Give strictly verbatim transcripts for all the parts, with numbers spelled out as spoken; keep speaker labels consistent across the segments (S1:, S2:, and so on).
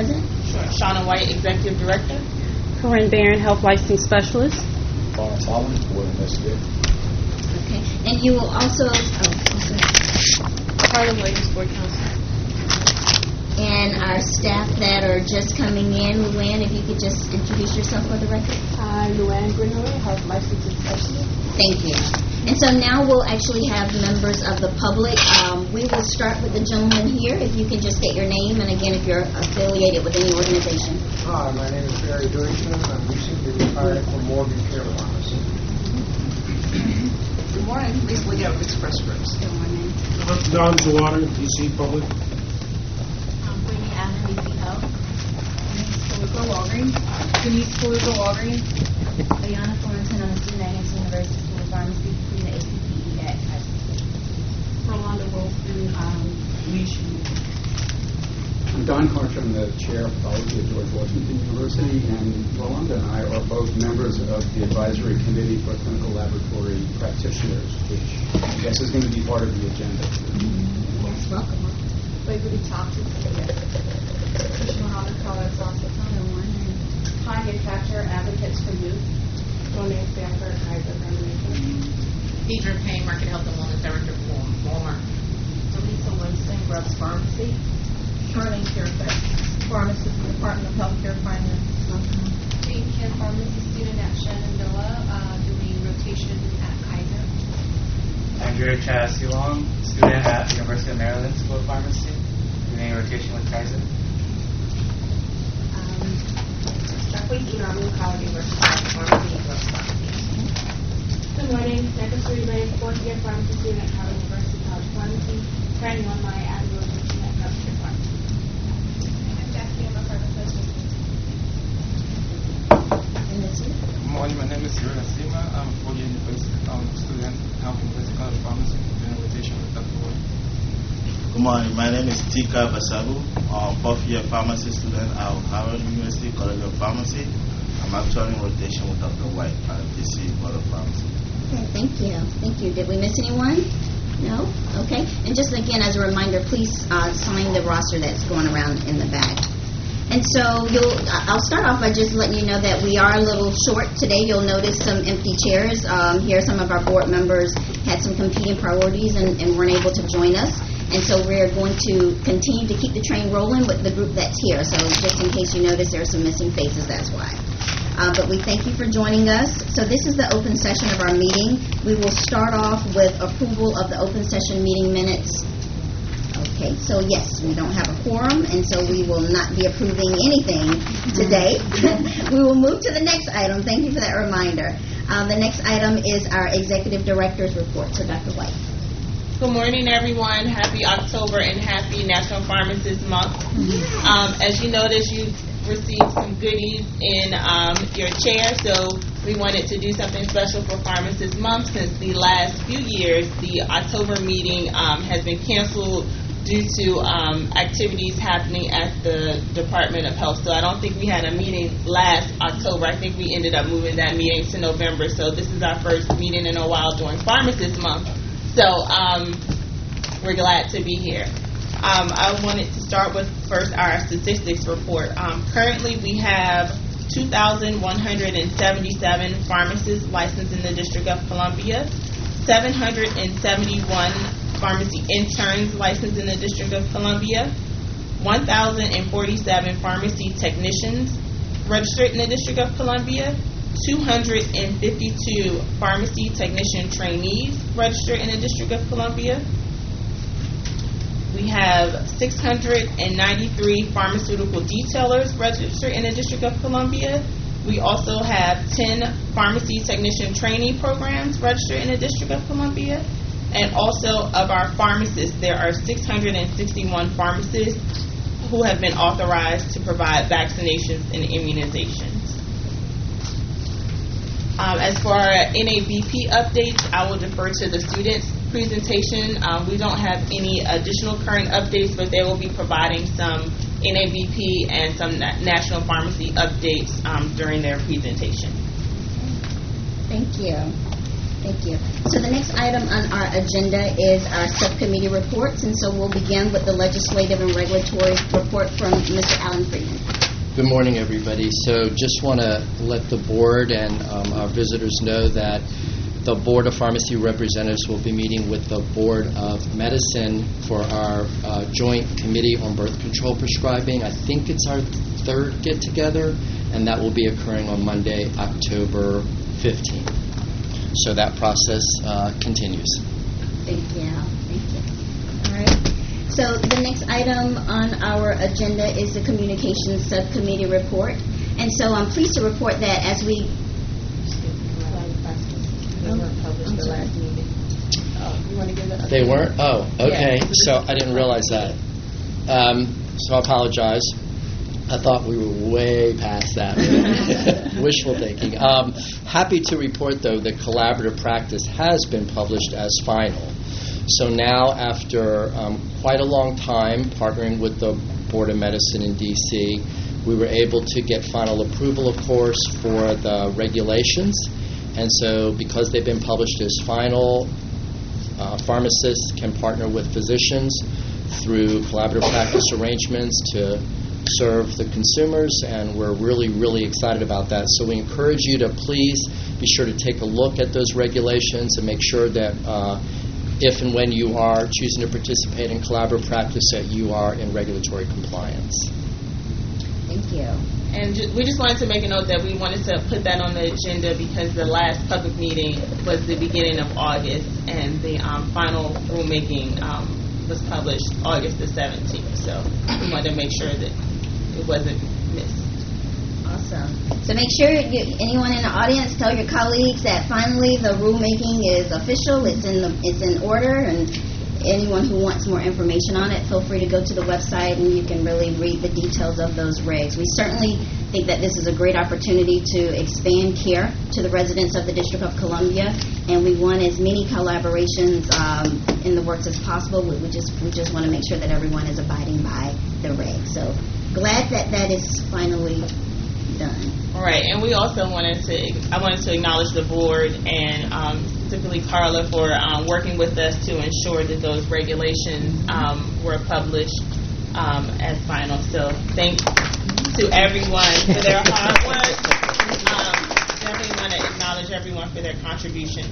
S1: President?
S2: Sure. Shauna White, Executive Director.
S3: Corinne Barron, Health License Specialist.
S4: Lawrence Holland, Board Investigator.
S1: Okay. And you will also, oh, also.
S2: Carla Williams, Board Counsel.
S1: And our staff that are just coming in, Luann, if you could just introduce yourself for the record.
S5: Hi, Luann Greenaway, Health Licensing Specialist.
S1: Thank you. And so now we'll actually have members of the public. Um, we will start with the gentleman here. If you can just get your name, and again, if you're affiliated with any organization.
S6: Hi, my name is Barry Deutschman. I'm recently retired from Morgan Care Pharmacy.
S7: Good morning. Lisa Leggett of Express Scripts.
S1: Good morning.
S8: Don Zawater, D C Public.
S9: Um, Brittany Allen, D C Health. Denise Kaluka, Walgreens. Denise Kaluka, Walgreens. Ayana Florentine, I'm a student at Hampton University School of Pharmacy, completing the A C P E at Kaiser.
S5: Rolanda Wilson, um, Leash.
S10: I'm Don Karcher. I'm the chair of pathology at George Washington University, and Rolanda and I are both members of the advisory committee for clinical laboratory practitioners, which I guess is going to be part of the agenda.
S1: Yes, welcome.
S9: Liberty Thompson, Tricia Muhammad, Colorado South High Manufacturer Advocates for Youth.
S5: Monet Stanford, Kaiser Foundation.
S2: Deidre Payne, Market Health and Wellness Director for Walmart.
S9: Lisa Winston, Grubbs Pharmacy. Charlene Fairfax, Pharmacist in the Department of Healthcare Finance.
S11: Jane Kim, Pharmacy student at Shenandoah, uh, doing rotation at Kaiser.
S12: Andrea Chas-Yulong, student at the University of Maryland School of Pharmacy, doing rotation with Kaiser.
S9: Jacqueline Inami, College University Pharmacy and Drugs Pharmacy.
S5: Good morning, Nicholas Relay, fourth year pharmacy student at Howard University College Pharmacy. Currently on my annual rotation at Healthcare Pharmacy.
S11: I'm Jackie, I'm a pharmacist.
S12: Good morning, my name is Yuri Nasima. I'm a four-year university um, student at Howard University College Pharmacy, doing rotation with Doctor Ward.
S13: Good morning, my name is Tika Basabu, uh, fourth year pharmacy student at Howard University College of Pharmacy. I'm actually in rotation with Doctor White at D C Board of Pharmacy.
S1: Okay, thank you. Thank you. Did we miss anyone? No? Okay. And just again, as a reminder, please uh, sign the roster that's going around in the back. And so you'll, I'll start off by just letting you know that we are a little short today. You'll notice some empty chairs. Um, here, some of our board members had some competing priorities and, and weren't able to join us. And so we're going to continue to keep the train rolling with the group that's here. So just in case you notice there are some missing faces, that's why. Uh, but we thank you for joining us. So this is the open session of our meeting. We will start off with approval of the open session meeting minutes. Okay, so yes, we don't have a quorum, and so we will not be approving anything today. We will move to the next item. Thank you for that reminder. Uh, the next item is our Executive Director's report. So Doctor White.
S2: Good morning, everyone. Happy October and happy National Pharmacist Month. Um, as you notice, you received some goodies in um, your chair, so we wanted to do something special for Pharmacist Month since the last few years the October meeting um, has been canceled due to um, activities happening at the Department of Health. So I don't think we had a meeting last October. I think we ended up moving that meeting to November. So this is our first meeting in a while during Pharmacist Month. So um, we're glad to be here. Um, I wanted to start with first our statistics report. Um, currently we have two thousand one hundred seventy-seven pharmacists licensed in the District of Columbia, seven hundred seventy-one pharmacy interns licensed in the District of Columbia, one thousand forty-seven pharmacy technicians registered in the District of Columbia, two hundred fifty-two pharmacy technician trainees registered in the District of Columbia. We have six hundred ninety-three pharmaceutical detailers registered in the District of Columbia. We also have ten pharmacy technician training programs registered in the District of Columbia. And also of our pharmacists, there are six hundred sixty-one pharmacists who have been authorized to provide vaccinations and immunizations. Um, as for our N A B P updates, I will defer to the students' presentation. Um, we don't have any additional current updates, but they will be providing some N A B P and some na- national pharmacy updates um, during their presentation.
S1: Thank you. Thank you. So the next item on our agenda is our subcommittee reports, and so we'll begin with the legislative and regulatory report from Mister Alan Freeman.
S14: Good morning, everybody. So just want to let the board and um, our visitors know that the Board of Pharmacy Representatives will be meeting with the Board of Medicine for our uh, joint committee on birth control prescribing. I think it's our third get-together, and that will be occurring on Monday, October fifteenth. So that process uh, continues.
S1: Thank you. Thank you. All right. So the next item on our agenda is the Communications Subcommittee report. And so I'm pleased to report that as we...
S9: They weren't published the last meeting. Oh, you want to give it?
S14: They weren't? Oh, okay.
S9: Yeah.
S14: So I didn't realize that. Um, so I apologize. I thought we were way past that. Wishful thinking. Um, happy to report, though, that Collaborative Practice has been published as final. So now, after um, quite a long time partnering with the Board of Medicine in D C, we were able to get final approval, of course, for the regulations. And so because they've been published as final, uh, pharmacists can partner with physicians through collaborative practice arrangements to serve the consumers, and we're really, really excited about that. So we encourage you to please be sure to take a look at those regulations and make sure that uh, if and when you are choosing to participate in collaborative practice, that you are in regulatory compliance.
S1: Thank you.
S2: And ju- we just wanted to make a note that we wanted to put that on the agenda because the last public meeting was the beginning of August, and the um, final rulemaking um, was published August the seventeenth. So we wanted to make sure that it wasn't missed.
S1: Awesome. So make sure you, anyone in the audience, tell your colleagues that finally the rulemaking is official. It's in the, it's in order, and anyone who wants more information on it, feel free to go to the website and you can really read the details of those regs. We certainly think that this is a great opportunity to expand care to the residents of the District of Columbia, and we want as many collaborations um, in the works as possible. We, we just we just want to make sure that everyone is abiding by the regs. So glad that that is finally done.
S2: All right, and we also wanted to, I wanted to acknowledge the board and um, specifically Carla for um, working with us to ensure that those regulations um, were published um, as final. So thanks to everyone for their hard work. Um, definitely want to acknowledge everyone for their contribution.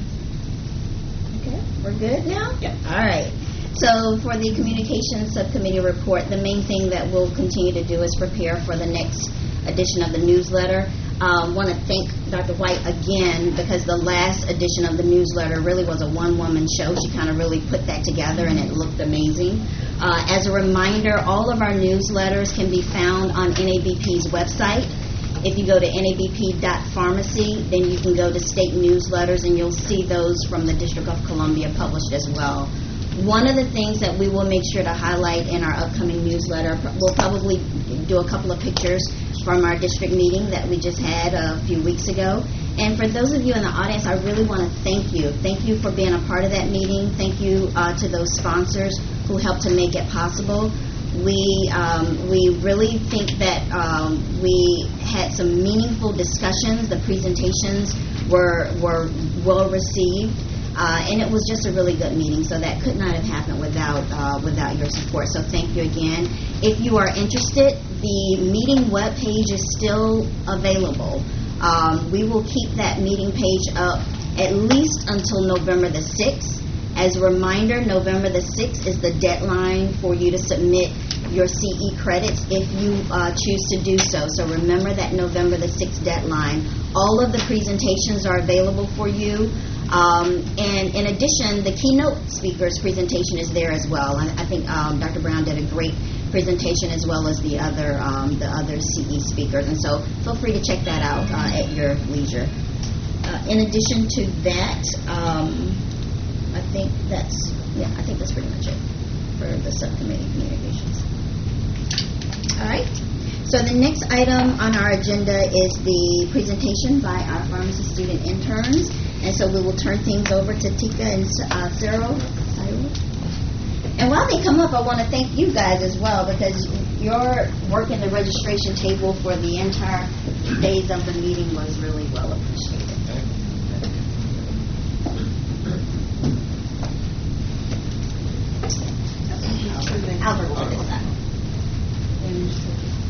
S1: Okay, we're good now?
S2: Yep.
S1: All right. So for the Communications Subcommittee report, the main thing that we'll continue to do is prepare for the next edition of the newsletter. I um, want to thank Doctor White again because the last edition of the newsletter really was a one-woman show. She kind of really put that together and it looked amazing. Uh, as a reminder, all of our newsletters can be found on N A B P's website. If you go to N A B P dot pharmacy, then you can go to state newsletters and you'll see those from the District of Columbia published as well. One of the things that we will make sure to highlight in our upcoming newsletter, we'll probably do a couple of pictures from our district meeting that we just had a few weeks ago. And for those of you in the audience, I really want to thank you. Thank you for being a part of that meeting. Thank you uh, to those sponsors who helped to make it possible. We um, we really think that um, we had some meaningful discussions. The presentations were were well received. Uh, and it was just a really good meeting, so that could not have happened without uh, without your support. So thank you again. If you are interested, the meeting webpage is still available. Um, we will keep that meeting page up at least until November the sixth. As a reminder, November the sixth is the deadline for you to submit your C E credits if you uh, choose to do so. So remember that November the sixth deadline. All of the presentations are available for you. Um, and in addition, the keynote speaker's presentation is there as well. I, I think um, Doctor Brown did a great presentation as well as the other um, the other C E speakers. And so feel free to check that out uh, at your leisure. Uh, in addition to that, um, I think that's yeah, I think that's pretty much it for the subcommittee communications. All right. So the next item on our agenda is the presentation by our pharmacy student interns. And so we will turn things over to Tika and uh, Cyril. And while they come up, I want to thank you guys as well because your work in the registration table for the entire days of the meeting was really well appreciated. Albert will do that.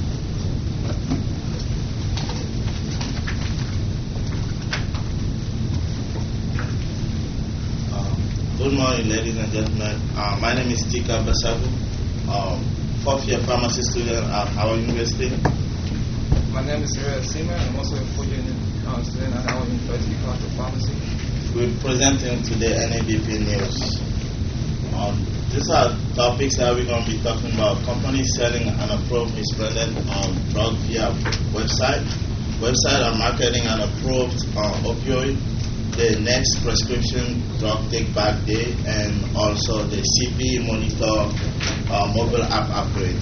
S13: morning, ladies and gentlemen. Uh, my name is Tika Basabu, um, fourth year pharmacy student at Howard University.
S12: My name is Sira Sima. I'm also a fourth year uh, student at Howard University, College of Pharmacy.
S13: We're presenting today N A B P news. Um, these are topics that we're going to be talking about. Companies selling unapproved, misbranded um, drug via website. Website are marketing an approved uh, opioid. The next prescription drug take back day, and also the C P monitor uh, mobile app upgrade.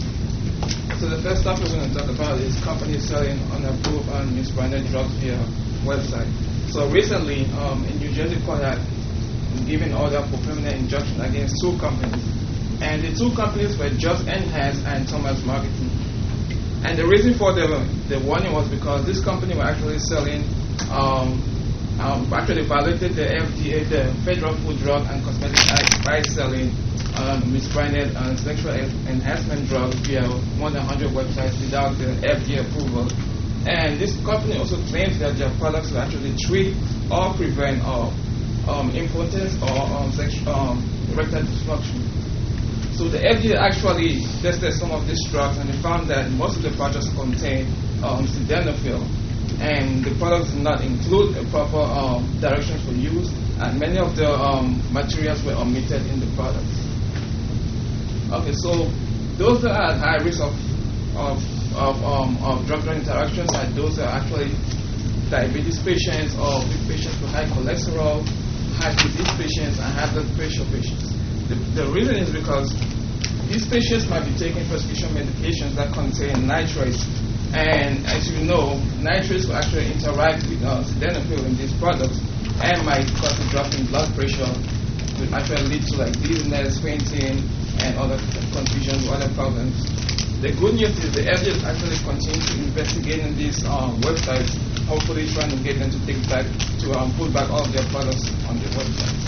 S12: So the first topic we're going to talk about is companies selling unapproved and misbranded drugs via website. So recently, um, in New Jersey court had given order for permanent injunction against two companies, and the two companies were Just Enhance and Thomas Marketing. And the reason for the the warning was because this company were actually selling. Um, Um, actually violated the F D A, the Federal Food, Drug and Cosmetic Act, by selling um, misbranded and sexual enhancement drugs via more than one hundred websites without the F D A approval. And this company also claims that their products will actually treat or prevent or, um, impotence or um, sexual, um, erectile dysfunction. So the F D A actually tested some of these drugs, and they found that most of the products contain um, sildenafil. And the products did not include a proper um, directions for use, and many of the um, materials were omitted in the products. Okay, so those that are at high risk of of of, um, of drug-drug interactions are those that are actually diabetes patients or patients with high cholesterol, high disease patients, and high blood pressure patients. The, the reason is because these patients might be taking prescription medications that contain nitrates. And as you know, nitrates will actually interact with uh, sildenafil in these products and might cause a drop in blood pressure, will actually lead to like dizziness, fainting, and other confusion, other problems. The good news is the F D A is actually continuing to investigate in these uh, websites, hopefully trying to get them to take back, to um, put back all of their products on the website.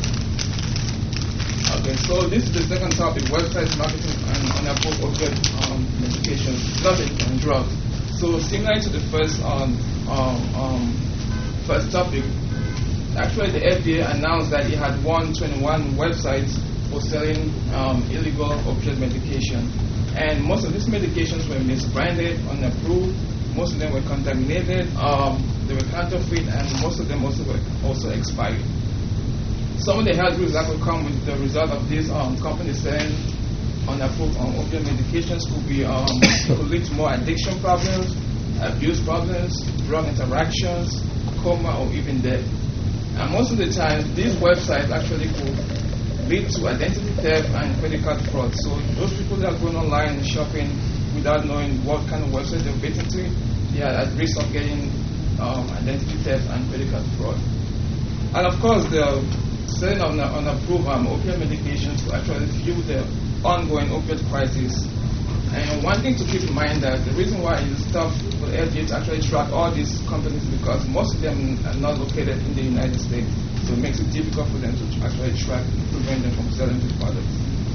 S12: Okay, so this is the second topic: websites marketing and unapproved opioid um, medications, not and drugs. So similar to the first um, um, um, first topic, actually the F D A announced that it had one hundred twenty-one websites for selling um, illegal opioid medication, and most of these medications were misbranded, unapproved. Most of them were contaminated. Um, they were counterfeit, and most of them also were also expired. Some of the health risks that will come with the result of these um, companies selling unapproved um, opioid medications could be um, could lead to more addiction problems, abuse problems, drug interactions, coma, or even death. And most of the time, these websites actually could lead to identity theft and credit card fraud. So those people that are going online and shopping without knowing what kind of website they're getting to, they are at risk of getting um, identity theft and credit card fraud. And of course, the selling of unapproved um, opioid medications will actually fuel the ongoing opioid crisis. And one thing to keep in mind that the reason why it's tough for the F D A to actually track all these companies is because most of them are not located in the United States. So it makes it difficult for them to actually track and prevent them from selling these products.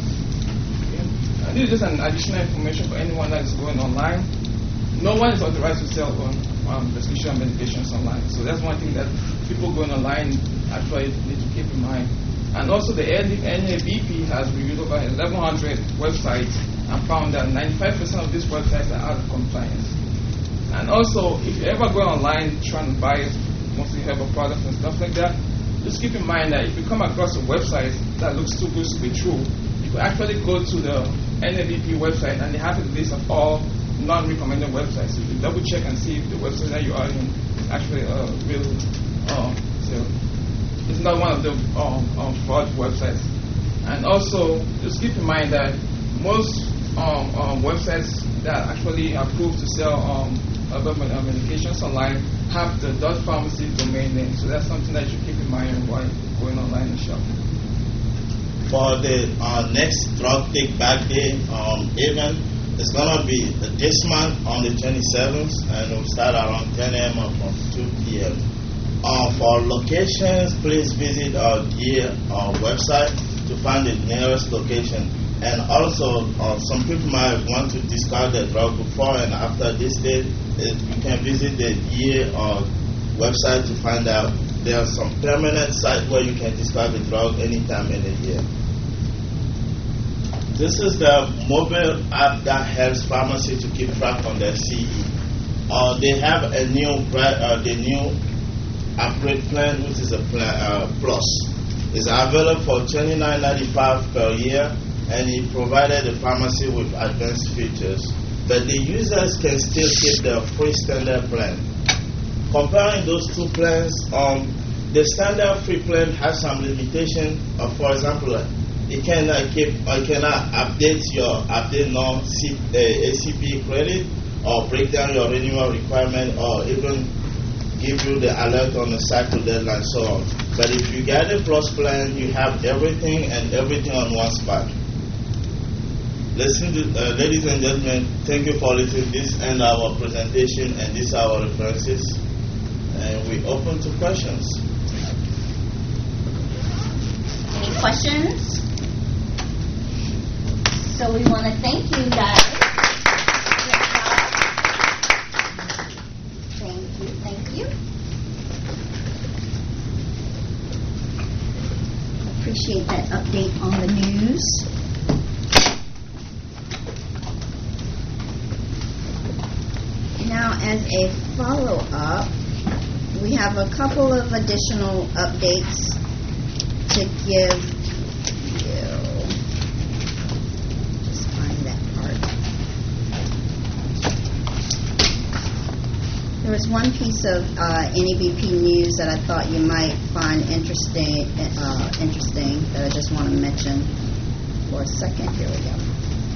S12: Okay. And this is just an additional information for anyone that is going online. No one is authorized to sell on um, prescription medications online. So that's one thing that people going online actually need to keep in mind. And also the N A B P has reviewed over eleven hundred websites and found that ninety-five percent of these websites are out of compliance. And also, if you ever go online trying to buy mostly herbal products and stuff like that, just keep in mind that if you come across a website that looks too good to be true, you could actually go to the N A B P website and they have a list of all non-recommended websites. So you double check and see if the website that you are in is actually a real uh, so it's not one of the um, um, fraud websites. And also, just keep in mind that most um, um, websites that actually are approved to sell um, herbal medications online have the .pharmacy domain name. So that's something that you keep in mind while going online and shopping.
S13: For the uh, next drug take back day um, event, it's going to be this month on the twenty-seventh, and it will start around ten a.m. from two p.m. Uh, for locations, please visit our D A uh, website to find the nearest location. And also, uh, some people might want to discard the drug before and after this date. You can visit the D A uh, website to find out there are some permanent sites where you can prescribe a drug anytime, any year. This is the mobile app that helps pharmacy to keep track on their C E. Uh, they have a new uh, the new upgrade plan, which is a plan uh, plus. It's available for twenty-nine ninety-five per year, and it provided the pharmacy with advanced features. But the users can still keep the free standard plan. Comparing those two plans, um, the standard free plan has some limitation. Uh, for example, uh, it cannot keep, uh, it cannot update your update non uh, A C P credit, or break down your renewal requirement, or even give you the alert on the cycle deadline, so on. But if you get a plus plan, you have everything and everything on one spot. Listen, to, uh, ladies and gentlemen, thank you for listening. This ends our presentation, and these are our references. And we open to questions.
S1: Any questions? So we want to thank you guys. Thank you, thank you. Appreciate that update on the news. Now, as a follow-up, we have a couple of additional updates to give you. Just find that part. There was one piece of uh, N E B P news that I thought you might find interesting, uh, interesting that I just want to mention for a second. Here we go.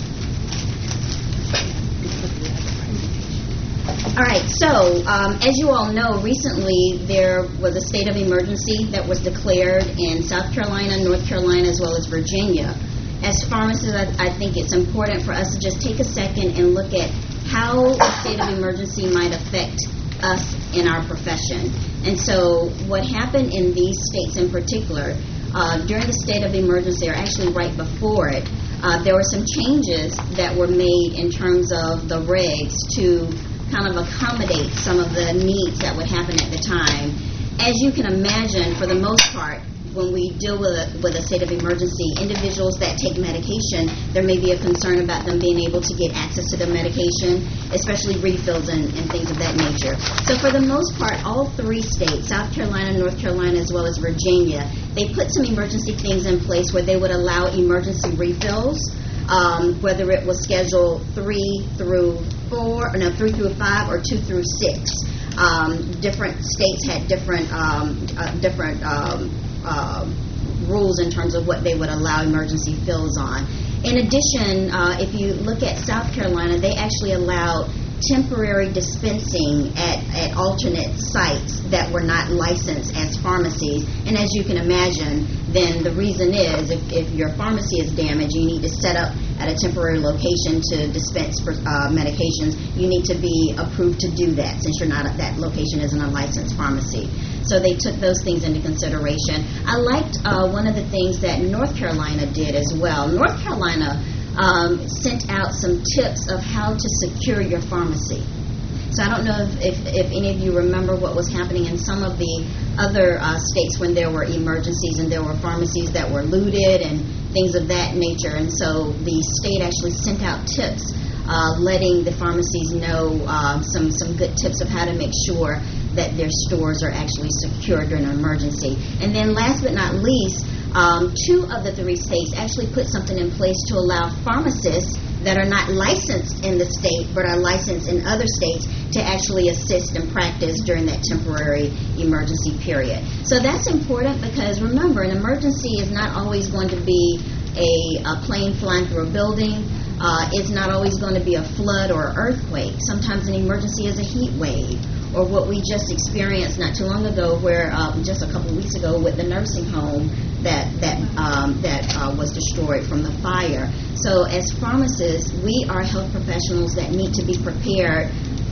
S1: All right, so um, as you all know, recently there was a state of emergency that was declared in South Carolina, North Carolina, as well as Virginia. As pharmacists, I, I think it's important for us to just take a second and look at how a state of emergency might affect us in our profession. And so what happened in these states in particular, uh, during the state of emergency, or actually right before it, uh, there were some changes that were made in terms of the regs to kind of accommodate some of the needs that would happen at the time. As you can imagine, for the most part, when we deal with a, with a state of emergency, individuals that take medication, there may be a concern about them being able to get access to the medication, especially refills and, and things of that nature. So for the most part, all three states, South Carolina, North Carolina, as well as Virginia, they put some emergency things in place where they would allow emergency refills, um, whether it was Schedule three through four, no, three through five, or two through six. Um, different states had different um, uh, different um, uh, rules in terms of what they would allow emergency fills on. In addition, uh, if you look at South Carolina, they actually allowed temporary dispensing at, at alternate sites that were not licensed as pharmacies. And as you can imagine, then the reason is if, if your pharmacy is damaged, you need to set up at a temporary location to dispense for, uh, medications. You need to be approved to do that since you're not, that location isn't a licensed pharmacy. So they took those things into consideration. I liked uh, one of the things that North Carolina did as well. North Carolina Um, sent out some tips of how to secure your pharmacy. So I don't know if, if, if any of you remember what was happening in some of the other uh, states when there were emergencies and there were pharmacies that were looted and things of that nature. And so the state actually sent out tips uh, letting the pharmacies know uh, some, some good tips of how to make sure that their stores are actually secure during an emergency. And then last but not least, Um, two of the three states actually put something in place to allow pharmacists that are not licensed in the state but are licensed in other states to actually assist and practice during that temporary emergency period. So that's important because, remember, an emergency is not always going to be a, a plane flying through a building. Uh, it's not always going to be a flood or an earthquake. Sometimes an emergency is a heat wave, or what we just experienced not too long ago, where uh, just a couple of weeks ago with the nursing home that that um, that uh, was destroyed from the fire. So as pharmacists, we are health professionals that need to be prepared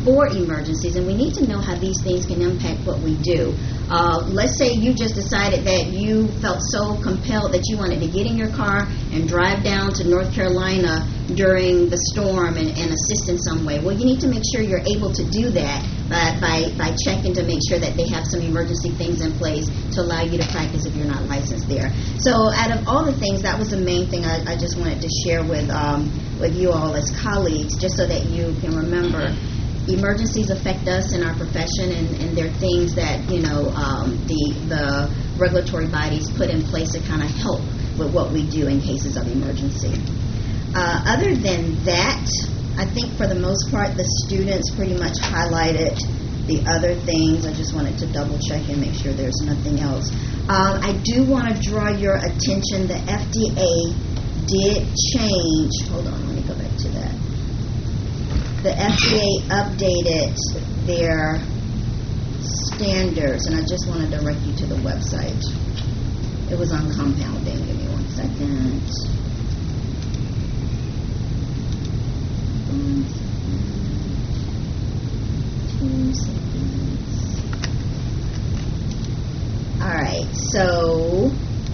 S1: for emergencies, and we need to know how these things can impact what we do. Uh, let's say you just decided that you felt so compelled that you wanted to get in your car and drive down to North Carolina during the storm and, and assist in some way. Well, you need to make sure you're able to do that by, by, by checking to make sure that they have some emergency things in place to allow you to practice if you're not licensed there. So out of all the things, that was the main thing I, I just wanted to share with, um, with you all as colleagues, just so that you can remember emergencies affect us in our profession, and, and they're things that, you know, um, the the regulatory bodies put in place to kind of help with what we do in cases of emergency. Uh, other than that, I think for the most part the students pretty much highlighted the other things. I just wanted to double check and make sure there's nothing else. Uh, I do want to draw your attention, the F D A did change, hold on, let me go back to that. The F D A updated their standards, and I just want to direct you to the website. It was on compounding. Give me one second. One second. Two seconds. All right, so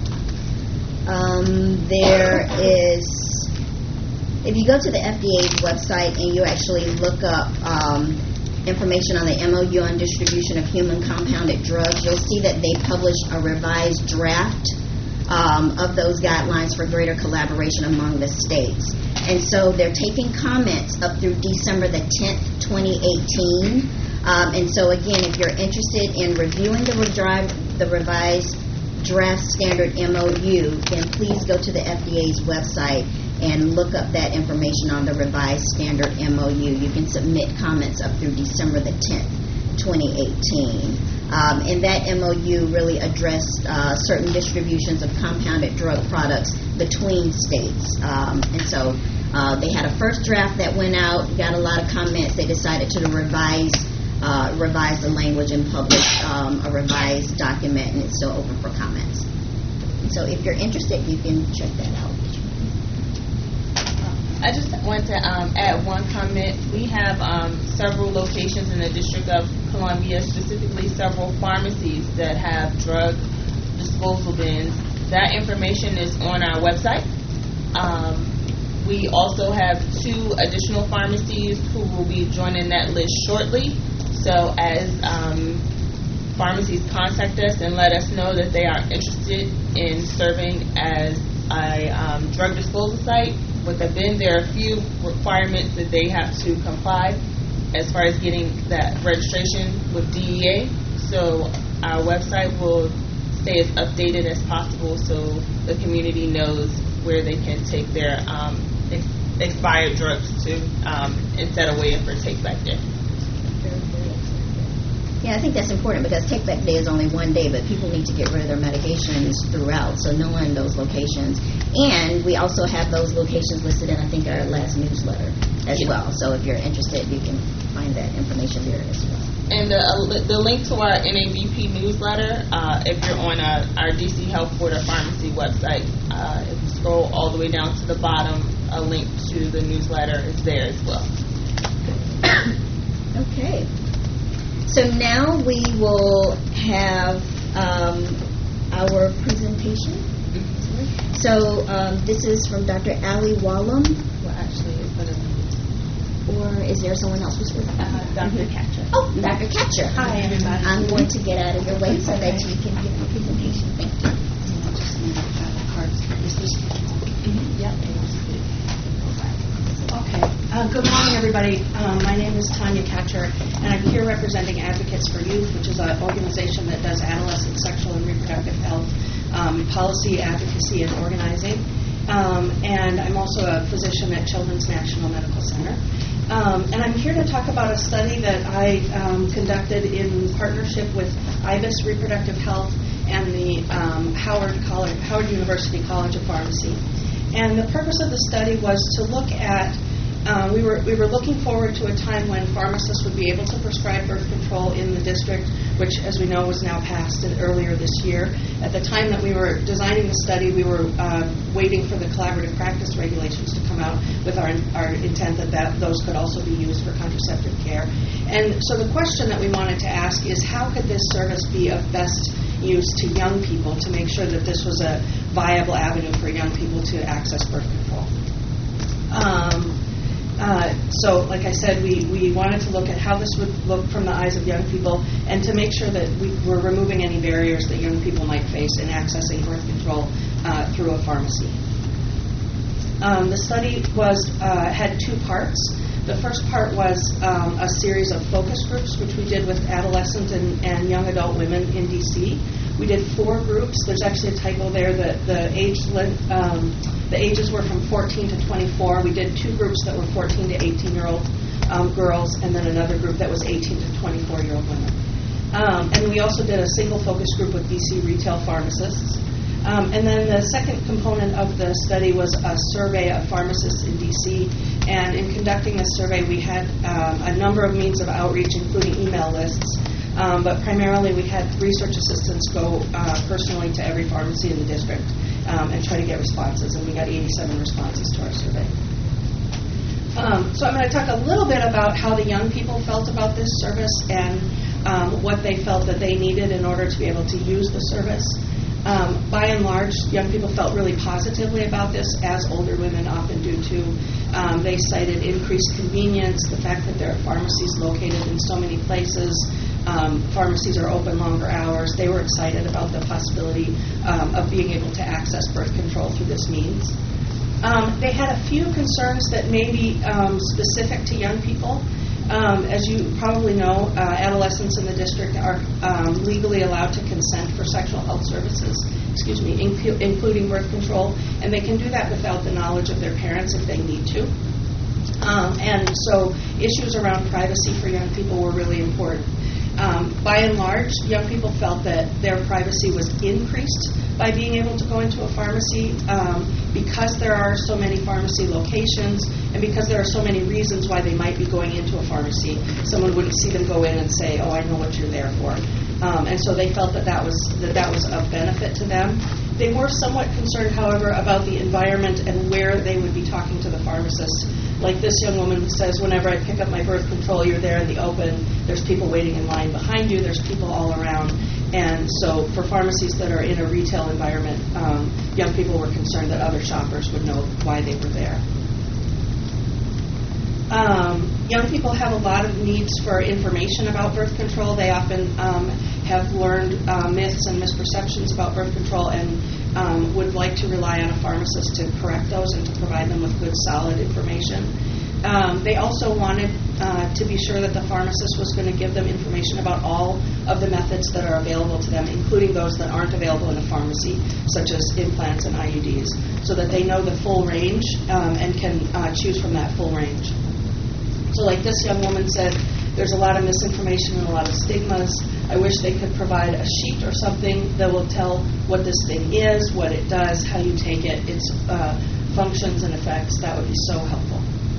S1: um, there is. If you go to the F D A's website and you actually look up um, information on the M O U on distribution of human compounded drugs, you'll see that they published a revised draft um, of those guidelines for greater collaboration among the states. And so they're taking comments up through December the tenth, twenty eighteen. Um, and so again, if you're interested in reviewing the, redrive, the revised draft standard M O U, then please go to the F D A's website and look up that information on the revised standard M O U. You can submit comments up through December the tenth, twenty eighteen. Um, and that M O U really addressed uh, certain distributions of compounded drug products between states. Um, and so uh, they had a first draft that went out, got a lot of comments. They decided to revise uh, revise the language and publish um, a revised document, and it's still open for comments. And so if you're interested, you can check that out.
S2: I just want to um, add one comment. We have um, several locations in the District of Columbia, specifically several pharmacies that have drug disposal bins. That information is on our website. Um, we also have two additional pharmacies who will be joining that list shortly. So as um, pharmacies contact us and let us know that they are interested in serving as a um, drug disposal site with a bin, there are a few requirements that they have to comply as far as getting that registration with D E A. So our website will stay as updated as possible so the community knows where they can take their um, ex- expired drugs to um, instead of waiting for Take Back Day.
S1: Yeah, I think that's important because Take Back Day is only one day, but people need to get rid of their medications throughout, so knowing those locations. And we also have those locations listed in, I think, our last newsletter as yeah. well. So if you're interested, you can find that information there as well.
S2: And the, uh, the link to our N A B P newsletter, uh, if you're on uh, our D C Health Board or Pharmacy website, uh, if you scroll all the way down to the bottom, a link to the newsletter is there as well.
S1: Okay. So now we will have um, our presentation. So um, this is from Doctor Ali Wallam.
S2: Well, actually, it's going to be.
S1: Or is there someone else who's with
S2: uh, Doctor Catcher.
S1: Oh, Doctor Catcher.
S9: Hi, everybody.
S1: I'm going to get out of your way so that you can give the presentation. Thank you.
S9: I'll just need the cards. Is this? Mm-hmm. Yep. Okay. Uh, good morning, everybody. Um, my name is Tanya Catcher, and I'm here representing Advocates for Youth, which is an organization that does adolescent sexual and reproductive health um, policy, advocacy, and organizing. Um, and I'm also a physician at Children's National Medical Center. Um, and I'm here to talk about a study that I um, conducted in partnership with I B I S Reproductive Health and the um, Howard College, Howard University College of Pharmacy. And the purpose of the study was to look at Um, we were we were looking forward to a time when pharmacists would be able to prescribe birth control in the district, which, as we know, was now passed in, earlier this year. At the time that we were designing the study, we were uh, waiting for the collaborative practice regulations to come out with our our intent that, that those could also be used for contraceptive care.
S15: there. And so the question that we wanted to ask is, how could this service be of best use to young people to make sure that this was a viable avenue for young people to access birth control? Um, uh, so, like I said, we, we wanted to look at how this would look from the eyes of young people and to make sure that we were removing any barriers that young people might face in accessing birth control uh, through a pharmacy. Um, the study was uh, had two parts. The first part was um, a series of focus groups, which we did with adolescent and, and young adult women in D C. We did four groups. There's actually a typo there. The, the, age, um, the ages were from fourteen to twenty-four. We did two groups that were fourteen to eighteen-year-old um, girls, and then another group that was eighteen to twenty-four-year-old women. Um, and we also did a single focus group with D C retail pharmacists. Um, and then the second component of the study was a survey of pharmacists in D C. And in conducting this survey, we had um, a number of means of outreach, including email lists. Um, but primarily, we had research assistants go uh, personally to every pharmacy in the district um, and try to get responses. And we got eighty-seven responses to our survey. Um, so I'm going to talk a little bit about how the young people felt about this service and um, what they felt that they needed in order to be able to use the service. Um, by and large, young people felt really positively about this, as older women often do too. Um, they cited increased convenience, the fact that there are pharmacies located in so many places. Um, pharmacies are open longer hours. They were excited about the possibility um, of being able to access birth control through this means. Um, they had a few concerns that may be um, specific to young people. Um, as you probably know, uh, adolescents in the district are um, legally allowed to consent for sexual health services, excuse me, inc- including birth control, and they can do that without the knowledge of their parents if they need to. Um, and so issues around privacy for young people were really important. Um, by and large, young people felt that their privacy was increased by being able to go into a pharmacy um, because there are so many pharmacy locations and because there are so many reasons why they might be going into a pharmacy. Someone wouldn't see them go in and say, oh, I know what you're there for. Um, and so they felt that that was, that that was of benefit to them. They were somewhat concerned, however, about the environment and where they would be talking to the pharmacist. Like this young woman says, whenever I pick up my birth control, you're there in the open. There's people waiting in line behind you. There's people all around. And so for pharmacies that are in a retail environment, um, young people were concerned that other shoppers would know why they were there. Um, young people have a lot of needs for information about birth control. They often um, have learned uh, myths and misperceptions about birth control and um, would like to rely on a pharmacist to correct those and to provide them with good, solid information. Um, they also wanted uh, to be sure that the pharmacist was going to give them information about all of the methods that are available to them, including those that aren't available in a pharmacy, such as implants and I U Ds, so that they know the full range um, and can uh, choose from that full range. So like this young woman said, there's a lot of misinformation and a lot of stigmas. I wish they could provide a sheet or something that will tell what this thing is, what it does, how you take it, its uh, functions and effects. That would be so helpful.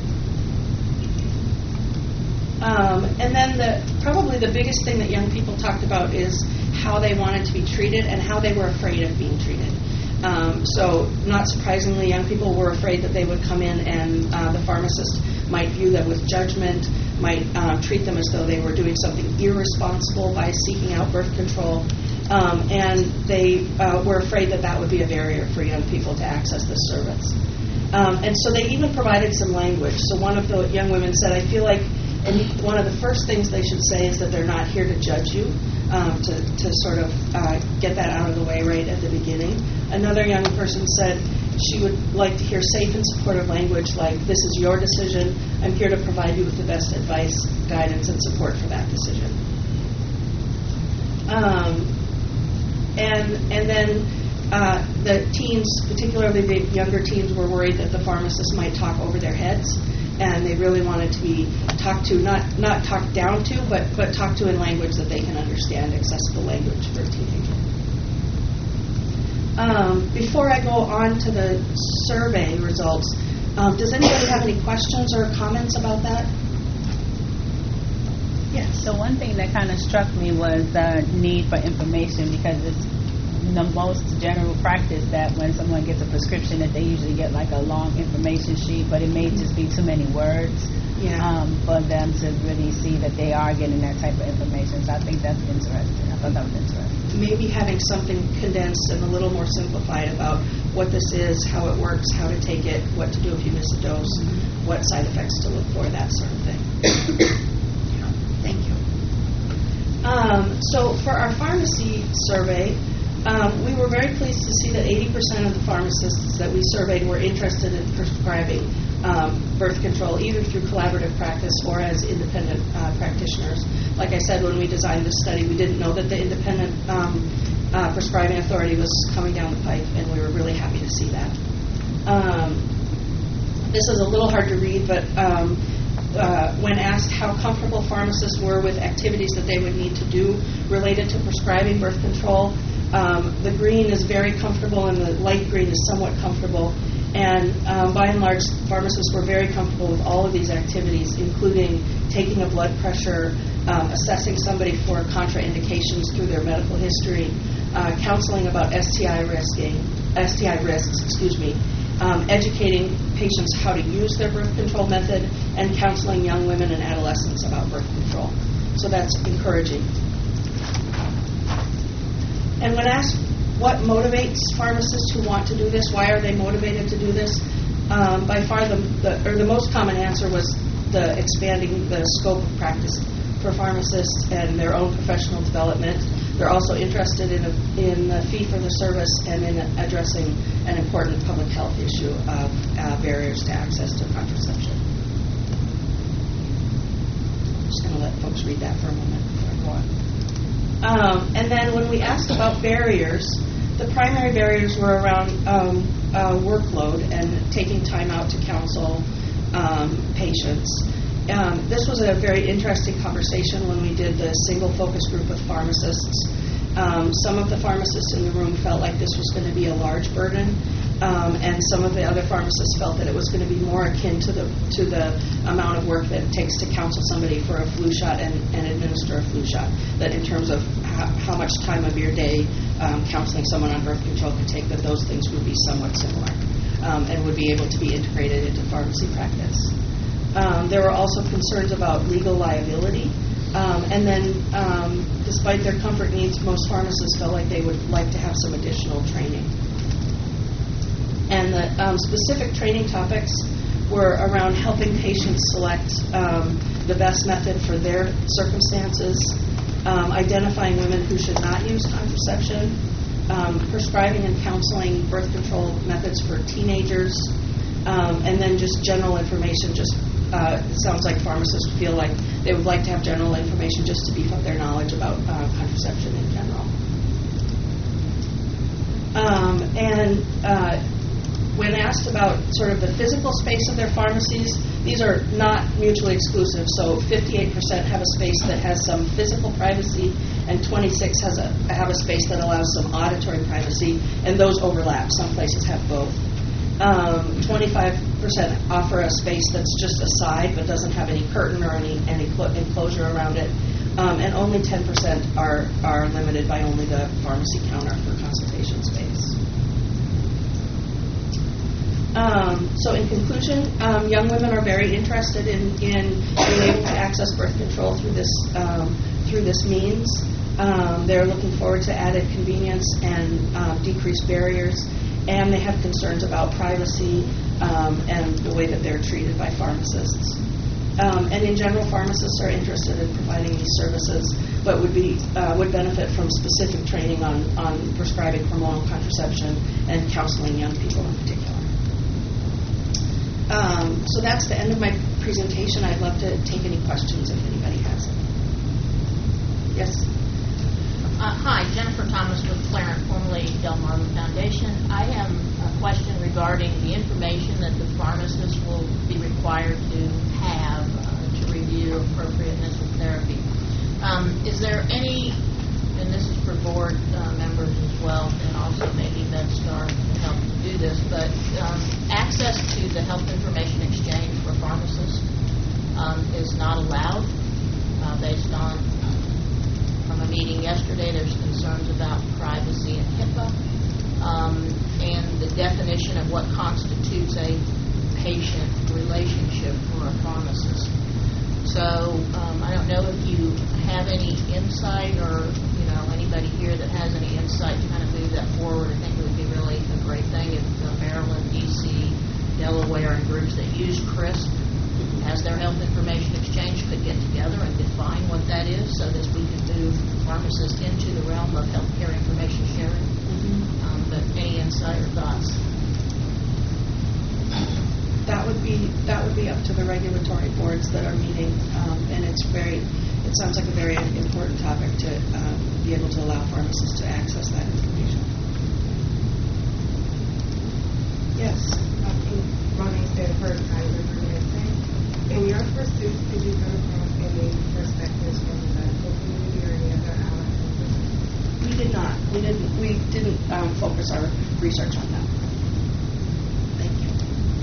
S15: Um, and then the probably the biggest thing that young people talked about is how they wanted to be treated and how they were afraid of being treated. Um, so not surprisingly, young people were afraid that they would come in and uh, the pharmacist might view them with judgment, might uh, treat them as though they were doing something irresponsible by seeking out birth control. Um, and they uh, were afraid that that would be a barrier for young people to access this service. Um, and so they even provided some language. So one of the young women said, I feel like and one of the first things they should say is that they're not here to judge you, um, to, to sort of uh, get that out of the way right at the beginning. Another young person said she would like to hear safe and supportive language like, this is your decision. I'm here to provide you with the best advice, guidance, and support for that decision. Um, and, and then uh, the teens, particularly the younger teens, were worried that the pharmacist might talk over their heads. And they really wanted to be talked to, not not talked down to, but, but talked to in language that they can understand, accessible language for a teenager. Um, before I go on to the survey results, um, does anybody have any questions or comments about that?
S16: Yes. So one thing that kind of struck me was the need for information, because it's the most general practice that when someone gets a prescription that they usually get like a long information sheet, but it may just be too many words
S15: Yeah.
S16: um, for them to really see that they are getting that type of information. So I think that's interesting. I thought that was interesting.
S15: Maybe having something condensed and a little more simplified about what this is, how it works, how to take it, what to do if you miss a dose, mm-hmm. what side effects to look for, that sort of thing. Yeah. Thank you. Um, so for our pharmacy survey, um, we were very pleased to see that eighty percent of the pharmacists that we surveyed were interested in prescribing um, birth control, either through collaborative practice or as independent uh, practitioners. Like I said, when we designed this study, we didn't know that the independent um, uh, prescribing authority was coming down the pike, and we were really happy to see that. Um, this is a little hard to read, but um, uh, when asked how comfortable pharmacists were with activities that they would need to do related to prescribing birth control, um, the green is very comfortable and the light green is somewhat comfortable. And um, by and large, pharmacists were very comfortable with all of these activities, including taking a blood pressure, um, assessing somebody for contraindications through their medical history, uh, counseling about S T I risking, S T I risks, excuse me, um, educating patients how to use their birth control method, and counseling young women and adolescents about birth control. So that's encouraging. And when asked what motivates pharmacists who want to do this, why are they motivated to do this, um, by far the, the or the most common answer was the expanding the scope of practice for pharmacists and their own professional development. They're also interested in a, in the fee for the service and in addressing an important public health issue of uh, barriers to access to contraception. I'm just going to let folks read that for a moment before I go on. Um, and then when we asked about barriers, the primary barriers were around um, uh, workload and taking time out to counsel um, patients. Um, this was a very interesting conversation when we did the single focus group with pharmacists. Um, some of the pharmacists in the room felt like this was going to be a large burden, um, and some of the other pharmacists felt that it was going to be more akin to the to the amount of work that it takes to counsel somebody for a flu shot and, and administer a flu shot. That in terms of how, how much time of your day um, counseling someone on birth control could take, that those things would be somewhat similar um, and would be able to be integrated into pharmacy practice. Um, there were also concerns about legal liability. Um, and then, um, despite their comfort needs, most pharmacists felt like they would like to have some additional training. And the um, specific training topics were around helping patients select um, the best method for their circumstances, um, identifying women who should not use contraception, um, prescribing and counseling birth control methods for teenagers, um, and then just general information. Just uh, it sounds like pharmacists feel like they would like to have general information just to beef up their knowledge about uh, contraception in general. Um, and uh, when asked about sort of the physical space of their pharmacies, these are not mutually exclusive. So fifty-eight percent have a space that has some physical privacy, and twenty-six has a have a space that allows some auditory privacy, and those overlap. Some places have both. Um, twenty-five percent offer a space that's just a side but doesn't have any curtain or any, any clo- enclosure around it. Um, and only ten percent are, are limited by only the pharmacy counter for consultation space. Um, so in conclusion, um, young women are very interested in, in being able to access birth control through this, um, through this means. Um, they're looking forward to added convenience and uh, decreased barriers. And they have concerns about privacy um, and the way that they're treated by pharmacists. Um, and in general, pharmacists are interested in providing these services, but would be uh, would benefit from specific training on, on prescribing hormonal contraception and counseling young people in particular. Um, so that's the end of my presentation. I'd love to take any questions if anybody has them. Yes?
S17: Uh, hi, Jennifer Thomas with Clarent, formerly Del Marvin Foundation. I have a question regarding the information that the pharmacist will be required to have uh, to review appropriateness of therapy. Um, is there any, and this is for board uh, members as well, and also maybe MedStar can help to do this, but um, access to the health information exchange for pharmacists um, is not allowed uh, based on from a meeting yesterday. There's concerns about privacy and HIPAA, um, and the definition of what constitutes a patient relationship for a pharmacist. So um, I don't know if you have any insight, or you know anybody here that has any insight to kind of move that forward. I think it would be really a great thing if uh, Maryland, D C, Delaware, and groups that use CRISP as their health information exchange could get together and define what that is, so that we can move pharmacists into the realm of healthcare information sharing. Mm-hmm. Um, but any insight or thoughts?
S15: That would be that would be up to the regulatory boards that are meeting, um, and it's very. It sounds like a very important topic to um, be able to allow pharmacists to access that information. Yes.
S18: My name is Jennifer Kaiser. In your pursuit, did you come across any perspectives from the medical community or any other allies?
S15: We did not. We didn't. We didn't um, focus our research on that. Thank you.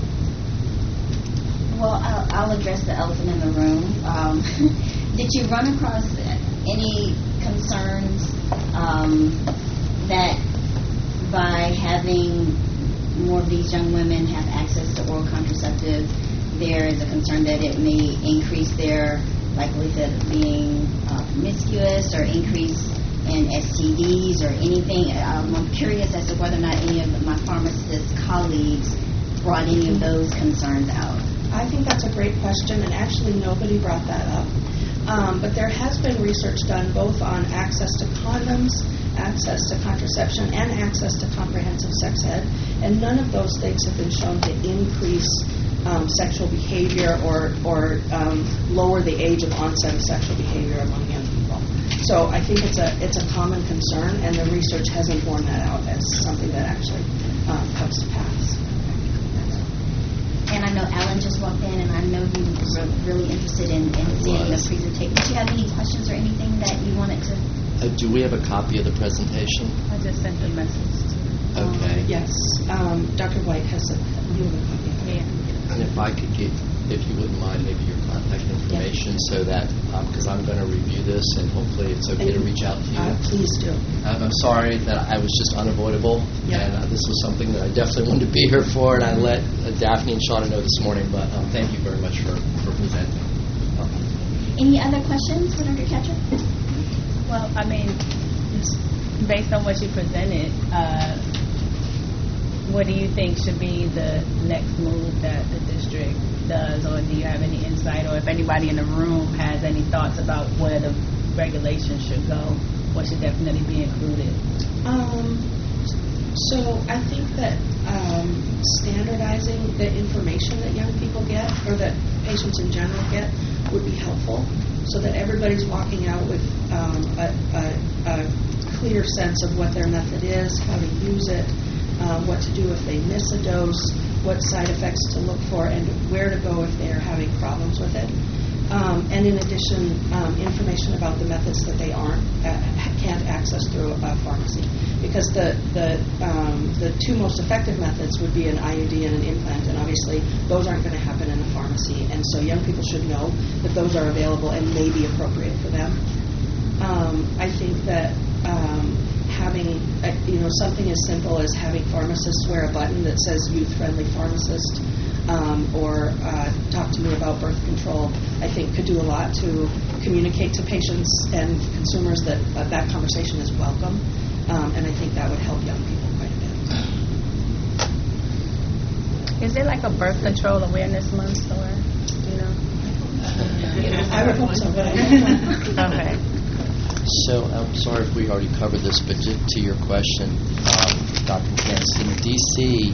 S1: Well, I'll, I'll address the elephant in the room. Um, did you run across any concerns um, that by having more of these young women have access to oral contraceptive, there is a concern that it may increase their likelihood of being uh, promiscuous or increase in S T Ds or anything? Um, I'm curious as to whether or not any of my pharmacist colleagues brought any of those concerns out.
S15: I think that's a great question, and actually nobody brought that up. Um, but there has been research done both on access to condoms, access to contraception, and access to comprehensive sex ed, and none of those things have been shown to increase um, sexual behavior or, or um, lower the age of onset of sexual behavior among young people. So I think it's a it's a common concern, and the research hasn't borne that out as something that actually um, comes to pass.
S1: And I know Alan just walked in, and I know you were really interested in, in seeing the presentation. Did you have any questions or anything that you wanted to?
S14: Uh, do we have a copy of the presentation?
S16: I just sent the message.
S14: Okay.
S15: Um, yes. Um, Doctor White has a, you have a copy.
S16: Yeah.
S14: And if I could get, if you wouldn't mind, maybe your contact information, yeah. so that, because um, I'm going to review this, and hopefully it's okay and to reach out to you.
S15: Uh, please do.
S14: Um, I'm sorry that I was just unavoidable,
S15: yeah.
S14: and uh, this was something that I definitely wanted to be here for, and I let uh, Daphne and Shauna know this morning, but um, thank you very much for, for presenting. Um,
S1: Any other questions for Doctor Ketchum?
S16: Well, I mean, based on what you presented, uh, what do you think should be the next move that the district does, or do you have any insight, or if anybody in the room has any thoughts about where the regulation should go, what should definitely be included?
S15: Um, so I think that um, standardizing the information that young people get, or that patients in general get, would be helpful, so that everybody's walking out with um, a, a, a clear sense of what their method is, how to use it, Uh, what to do if they miss a dose, what side effects to look for, and where to go if they are having problems with it. Um, and in addition, um, information about the methods that they aren't uh, can't access through a pharmacy, because the the um, the two most effective methods would be an I U D and an implant, and obviously those aren't going to happen in a pharmacy. And so young people should know that those are available and may be appropriate for them. Um, I think that. Um, having, uh, you know, something as simple as having pharmacists wear a button that says youth-friendly pharmacist, um, or uh, talk to me about birth control, I think could do a lot to communicate to patients and consumers that uh, that conversation is welcome, um, and I think that would help young people quite a bit.
S16: Is there like a birth control awareness month, or, you know?
S15: I would hope so, but I don't know.
S16: Okay.
S14: So I'm sorry if we already covered this, but to, to your question, um, Doctor McCants, in D C,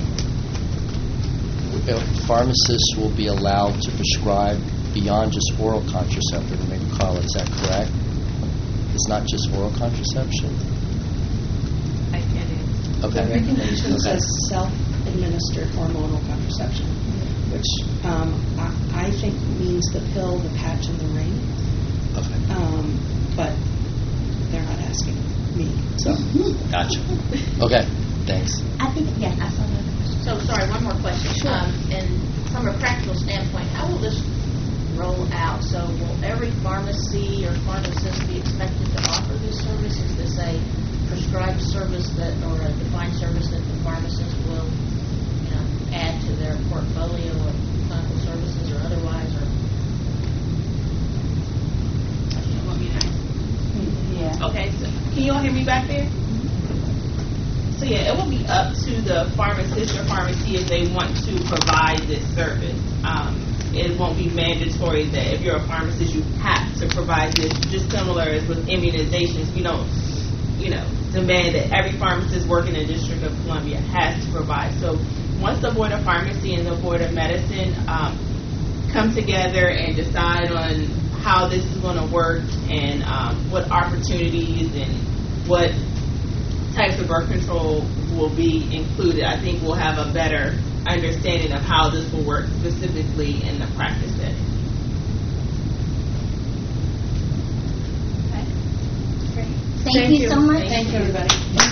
S14: pharmacists will be allowed to prescribe beyond just oral contraceptive. Maybe Carla, is that correct? It's not just oral contraception?
S17: I get it.
S14: Okay.
S15: The regulation
S14: okay.
S15: says self-administered hormonal contraception, which um, I, I think means the pill, the patch, and the ring.
S14: Okay.
S15: Um, but they're not asking me, so.
S14: Gotcha. Okay, thanks.
S1: I think, yeah, I saw another question.
S17: So, sorry, one more question.
S1: Sure.
S17: Um, and from a practical standpoint, how will this roll out? So will every pharmacy or pharmacist be expected to offer this service? service that, or a defined service that the pharmacist will, you know, add to their portfolio of clinical services or otherwise, or?
S2: You want me to ask?
S16: Yeah.
S2: Okay, so can you all hear me back there? So yeah, it will be up to the pharmacist or pharmacy if they want to provide this service. Um, it won't be mandatory that if you're a pharmacist you have to provide this. Just similar as with immunizations, we don't, you know, demand that every pharmacist working in the District of Columbia has to provide. So once the Board of Pharmacy and the Board of Medicine um, come together and decide on how this is going to work and um, what opportunities and what types of birth control will be included, I think we'll have a better understanding of how this will work specifically in the practice setting.
S1: Okay. Great. Thank,
S15: Thank
S1: you,
S15: you
S1: so much.
S15: Thank you, everybody.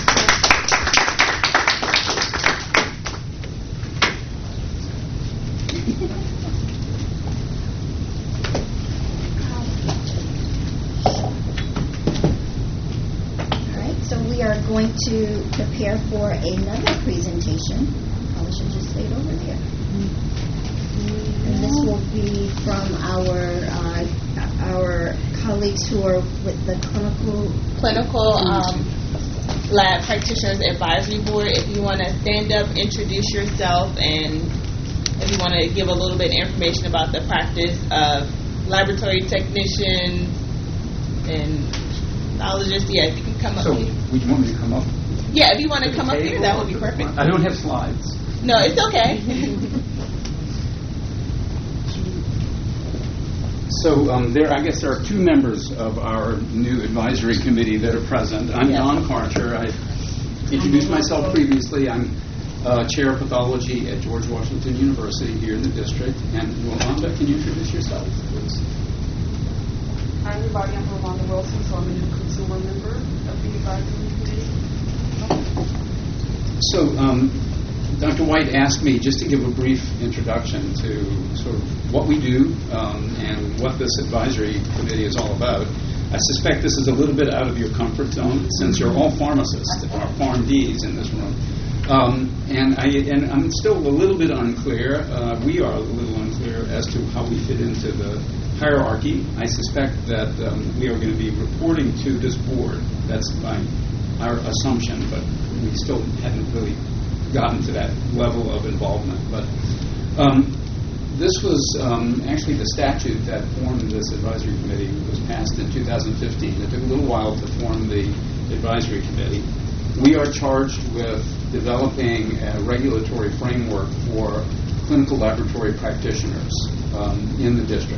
S1: All right, so we are going to prepare for another presentation. Probably should just stay it over there. And this will be from our uh, our colleagues who are with the clinical
S2: Clinical um, Lab Practitioners Advisory Board. If you want to stand up, introduce yourself, and if you want to give a little bit of information about the practice of laboratory technicians and pathologists, yeah, if you can come up.
S10: So,
S2: here.
S10: would you want me to come up?
S2: Yeah, if you want to come up here, that would be perfect.
S10: I don't have slides.
S2: No, it's okay.
S10: So um, there, I guess there are two members of our new advisory committee that are present. I'm
S2: Yes.
S10: Don Karcher. I introduced myself previously. I'm uh, chair of pathology at George Washington University here in the district. And Rolanda, can you introduce yourself, please?
S18: Hi, everybody. I'm Rolanda Wilson, so I'm a new consumer member of the advisory committee.
S10: So um, Doctor White asked me just to give a brief introduction to sort of what we do um, and what this advisory committee is all about. I suspect this is a little bit out of your comfort zone since you're all pharmacists, or PharmDs in this room. Um, and, I, and I'm still a little bit unclear, uh, we are a little unclear as to how we fit into the hierarchy. I suspect that um, we are going to be reporting to this board. That's my, our assumption, but we still haven't really gotten to that level of involvement. But um, this was um, actually the statute that formed this advisory committee. It was passed in two thousand fifteen. It took a little while to form the advisory committee. We are charged with developing a regulatory framework for clinical laboratory practitioners um, in the district.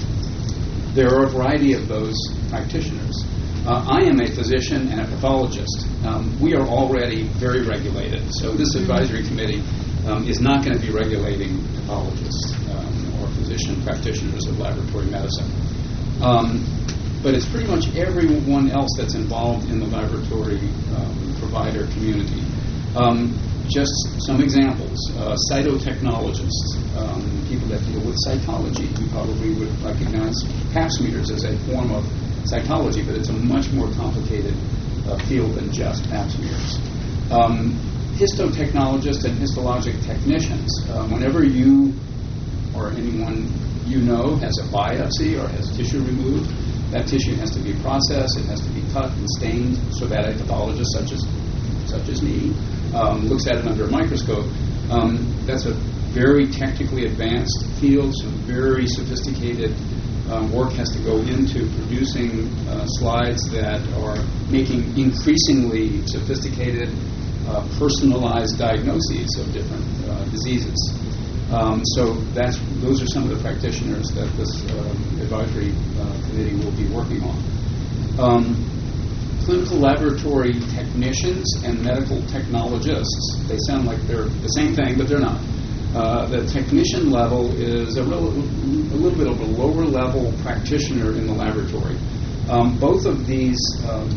S10: There are a variety of those practitioners. Uh, I am a physician and a pathologist. Um, we are already very regulated, so this advisory committee um, is not going to be regulating pathologists um, or physician practitioners of laboratory medicine. Um, but it's pretty much everyone else that's involved in the laboratory um, provider community. Um, just some examples. Uh, cytotechnologists, um, people that deal with cytology. You probably would recognize pap smears as a form of cytology, but it's a much more complicated uh, field than just pap smears. Um, histotechnologists and histologic technicians. Um, whenever you or anyone you know has a biopsy or has tissue removed, that tissue has to be processed, it has to be cut and stained so that a pathologist such as such as me um, looks at it under a microscope. Um, that's a very technically advanced field, some very sophisticated Um, work has to go into producing uh, slides that are making increasingly sophisticated, uh, personalized diagnoses of different uh, diseases. Um, so that's those are some of the practitioners that this um, advisory uh, committee will be working on. Um, clinical laboratory technicians and medical technologists, they sound like they're the same thing, but they're not. Uh, the technician level is a, rel- a little bit of a lower level practitioner in the laboratory. Um, both of these um,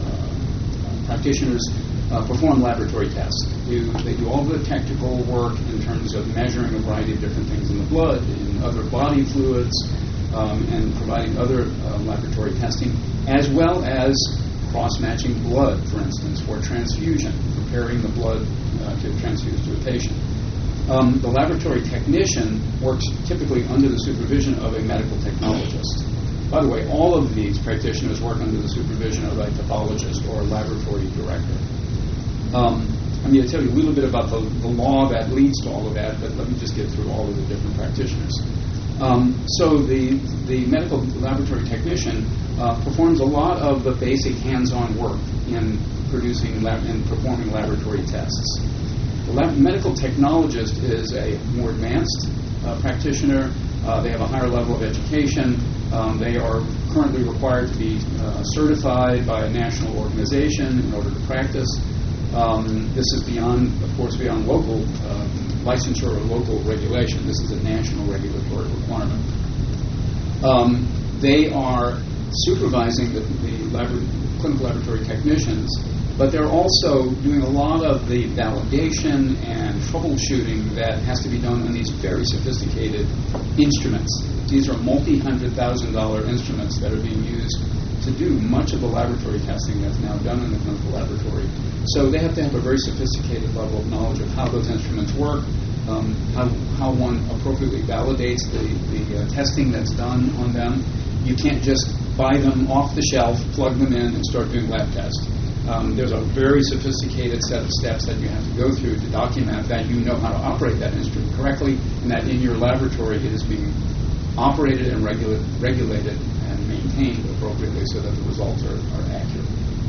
S10: uh, practitioners uh, perform laboratory tests. Do, they do all the technical work in terms of measuring a variety of different things in the blood, in other body fluids, um, and providing other uh, laboratory testing, as well as cross-matching blood, for instance, for transfusion, preparing the blood uh, to transfuse to a patient. Um, the laboratory technician works typically under the supervision of a medical technologist. By the way, all of these practitioners work under the supervision of a pathologist or a laboratory director. Um, I'm going to tell you a little bit about the, the law that leads to all of that, but let me just get through all of the different practitioners. Um, so the, the medical laboratory technician uh, performs a lot of the basic hands-on work in producing lab, in performing laboratory tests. The lab, medical technologist is a more advanced uh, practitioner. Uh, they have a higher level of education. Um, they are currently required to be uh, certified by a national organization in order to practice. Um, this is beyond, of course, beyond local uh, licensure or local regulation. This is a national regulatory requirement. Um, they are supervising the, the labor- clinical laboratory technicians, but they're also doing a lot of the validation and troubleshooting that has to be done on these very sophisticated instruments. These are multi-hundred thousand dollar instruments that are being used to do much of the laboratory testing that's now done in the clinical laboratory. So they have to have a very sophisticated level of knowledge of how those instruments work, um, how, how one appropriately validates the, the uh, testing that's done on them. You can't just buy them off the shelf, plug them in, and start doing lab tests. Um, there's a very sophisticated set of steps that you have to go through to document that you know how to operate that instrument correctly, and that in your laboratory it is being operated and regula- regulated and maintained appropriately so that the results are, are accurate.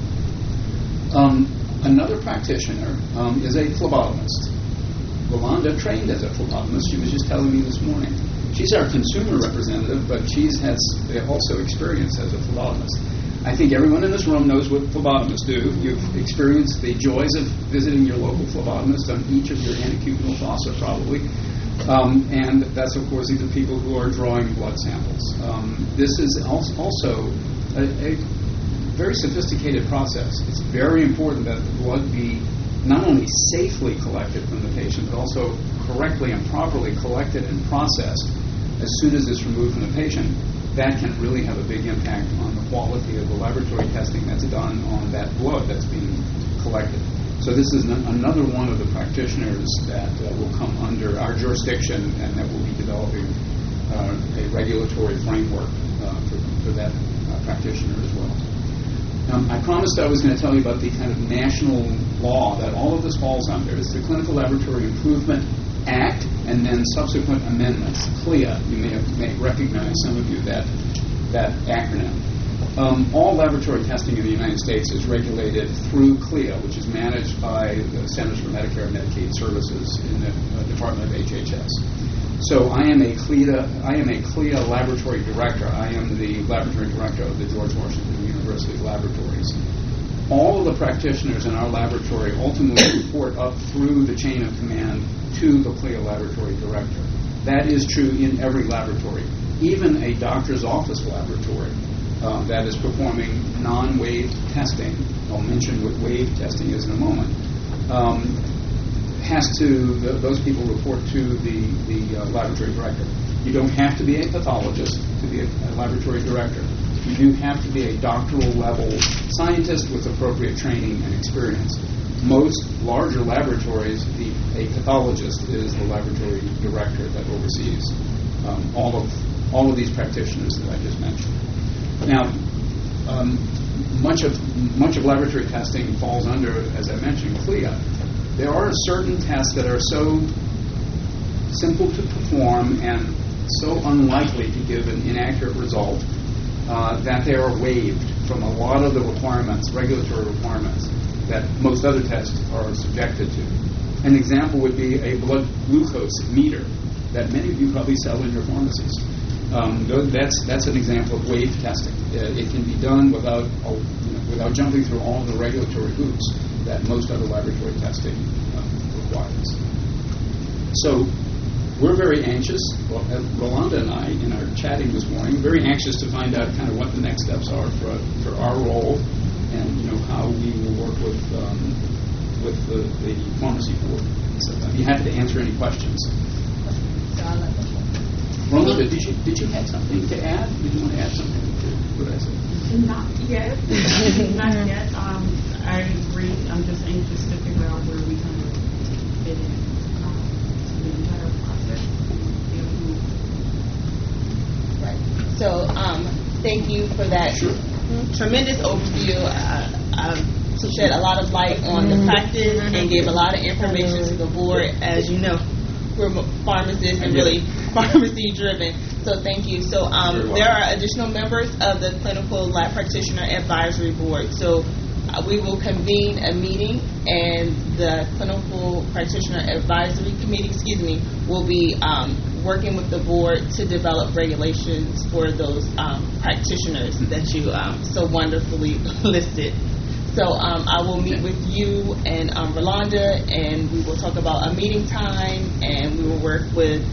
S10: Um, another practitioner um, is a phlebotomist. Rolanda trained as a phlebotomist. She was just telling me this morning. She's our consumer representative, but she has also experience as a phlebotomist. I think everyone in this room knows what phlebotomists do. You've experienced the joys of visiting your local phlebotomist on each of your antecubital fossa, probably. Um, and that's, of course, these are people who are drawing blood samples. Um, this is also a, a very sophisticated process. It's very important that the blood be not only safely collected from the patient, but also correctly and properly collected and processed as soon as it's removed from the patient. That can really have a big impact on the quality of the laboratory testing that's done on that blood that's being collected. So this is n- another one of the practitioners that uh, will come under our jurisdiction and that will be developing uh, a regulatory framework uh, for, for that uh, practitioner as well. Um, I promised I was going to tell you about the kind of national law that all of this falls under. It's the Clinical Laboratory Improvement Act and then subsequent amendments, CLIA. You may, have, may recognize, some of you, that, that acronym. Um, all laboratory testing in the United States is regulated through CLIA, which is managed by the Centers for Medicare and Medicaid Services in the uh, Department of H H S. So I am a CLIA, I am a CLIA laboratory director. I am the laboratory director of the George Washington University Laboratories. All of the practitioners in our laboratory ultimately report up through the chain of command to the CLIA laboratory director. That is true in every laboratory. Even a doctor's office laboratory um, that is performing non-wave testing, I'll mention what wave testing is in a moment, um, has to, the, those people report to the, the uh, laboratory director. You don't have to be a pathologist to be a, a laboratory director. You do have to be a doctoral level scientist with appropriate training and experience. Most larger laboratories, the, a pathologist is the laboratory director that oversees um, all of all of these practitioners that I just mentioned. Now, um, much of much of laboratory testing falls under, as I mentioned, CLIA. There are certain tests that are so simple to perform and so unlikely to give an inaccurate result uh, that they are waived from a lot of the requirements, regulatory requirements, that most other tests are subjected to. An example would be a blood glucose meter that many of you probably sell in your pharmacies. Um, that's that's an example of wave testing. Uh, it can be done without uh, you know, without jumping through all the regulatory hoops that most other laboratory testing uh, requires. So we're very anxious, well, Rolanda and I, in our chatting this morning, very anxious to find out kind of what the next steps are for for our role, and you know how we will work with um, with the, the pharmacy board. So I'd be happy to answer any questions. Rolanda, did you did you have something to add? Did you want to add something to what I said?
S18: Not yet. Not yet. Um, I agree. I'm just anxious to figure out where we kind of fit in um, to the entire process.
S2: Right. So, um, thank you for that tremendous overview. Uh, um, to shed a lot of light on the practice and gave a lot of information to the board. As you know, we're pharmacists and really pharmacy driven. So thank you. So um, there are additional members of the Clinical Lab Practitioner Advisory Board. So uh, we will convene a meeting, and the Clinical Practitioner Advisory Committee, excuse me, will be um, working with the board to develop regulations for those um, practitioners that you um, so wonderfully listed. So um, I will meet with you and um, Rolanda, and we will talk about a meeting time, and we will work with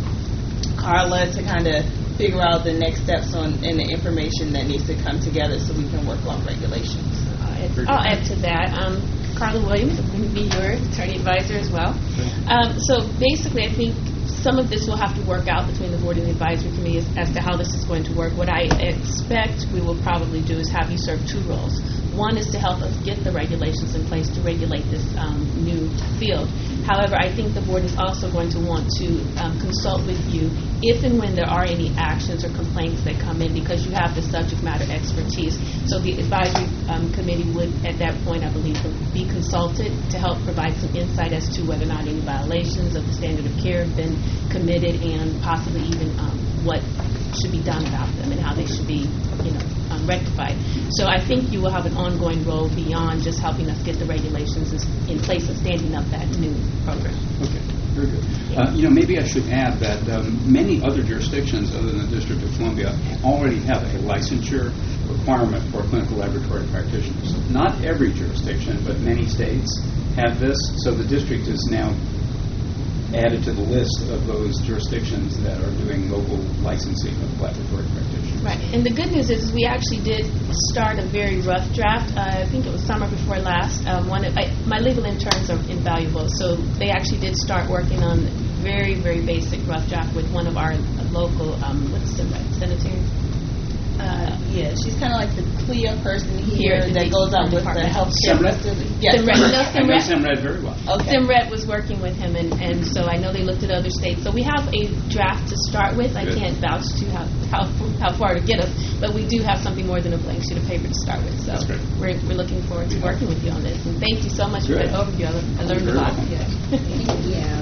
S2: Carla to kind of figure out the next steps on and the information that needs to come together so we can work on regulations.
S19: I'll add to that. Um, Carla Williams, I'm going to be your attorney advisor as well. Um, so basically, I think some of this will have to work out between the board and the advisory committee as, as to how this is going to work. What I expect we will probably do is have you serve two roles. One is to help us get the regulations in place to regulate this um, new field. However, I think the board is also going to want to um, consult with you if and when there are any actions or complaints that come in, because you have the subject matter expertise. So the advisory um, committee would, at that point, I believe, be consulted to help provide some insight as to whether or not any violations of the standard of care have been committed, and possibly even um, what should be done about them and how they should be, you know, um, rectified. So I think you will have an ongoing role beyond just helping us get the regulations in place and standing up that new program.
S10: Okay, very good. Uh, you know, maybe I should add that um, many other jurisdictions other than the District of Columbia already have a licensure requirement for clinical laboratory practitioners. Not every jurisdiction, but many states have this. So the district is now added to the list of those jurisdictions that are doing local licensing of laboratory practitioners.
S19: Right, and the good news is we actually did start a very rough draft. Uh, I think it was summer before last. Um, one of, I, my legal interns are invaluable, so they actually did start working on very, very basic rough draft with one of our local, um, what's the sanitary?
S2: Uh, yeah, she's kind of like the C L I A person here, here that goes out with the healthcare facility.
S19: Yes, Simred. No,
S10: I know Simred very well.
S19: Okay. Simred was working with him, and, and so I know they looked at other states. So we have a draft to start with. I Good. can't vouch to how, how how far to get us, but we do have something more than a blank sheet of paper to start with. So we're we're looking forward to working with you on this. And thank you so much Good. for that overview. I, I learned a lot. Yeah.
S1: Yeah.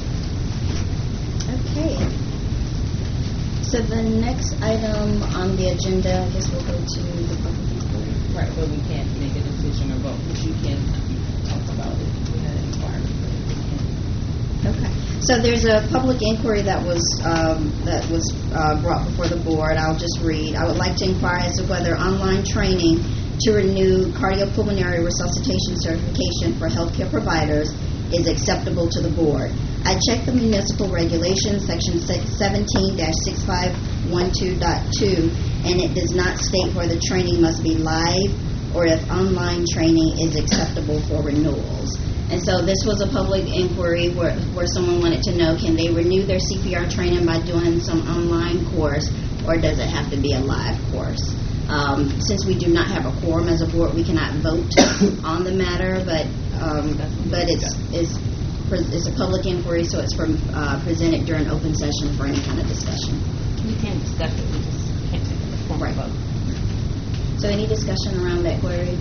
S1: Okay. So the next item on the agenda, I guess we'll go to the public inquiry.
S2: Right, but we can't make a decision or vote, but you can talk about it. We had an inquiry.
S1: Okay. So there's a public inquiry that was um, that was uh, brought before the board. I'll just read. I would like to inquire as to whether online training to renew cardiopulmonary resuscitation certification for healthcare providers is acceptable to the board. I checked the municipal regulations, section seventeen dash six five one two point two, and it does not state whether training must be live or if online training is acceptable for renewals. And so this was a public inquiry where, where someone wanted to know, can they renew their C P R training by doing some online course, or does it have to be a live course? Um, since we do not have a quorum as a board, we cannot vote on the matter, but um, but it's it's it's a public inquiry, so it's from uh, presented during open session for any kind of discussion.
S19: We can't discuss it. We just can't take a formal
S1: right.
S19: vote.
S1: So any discussion around that query?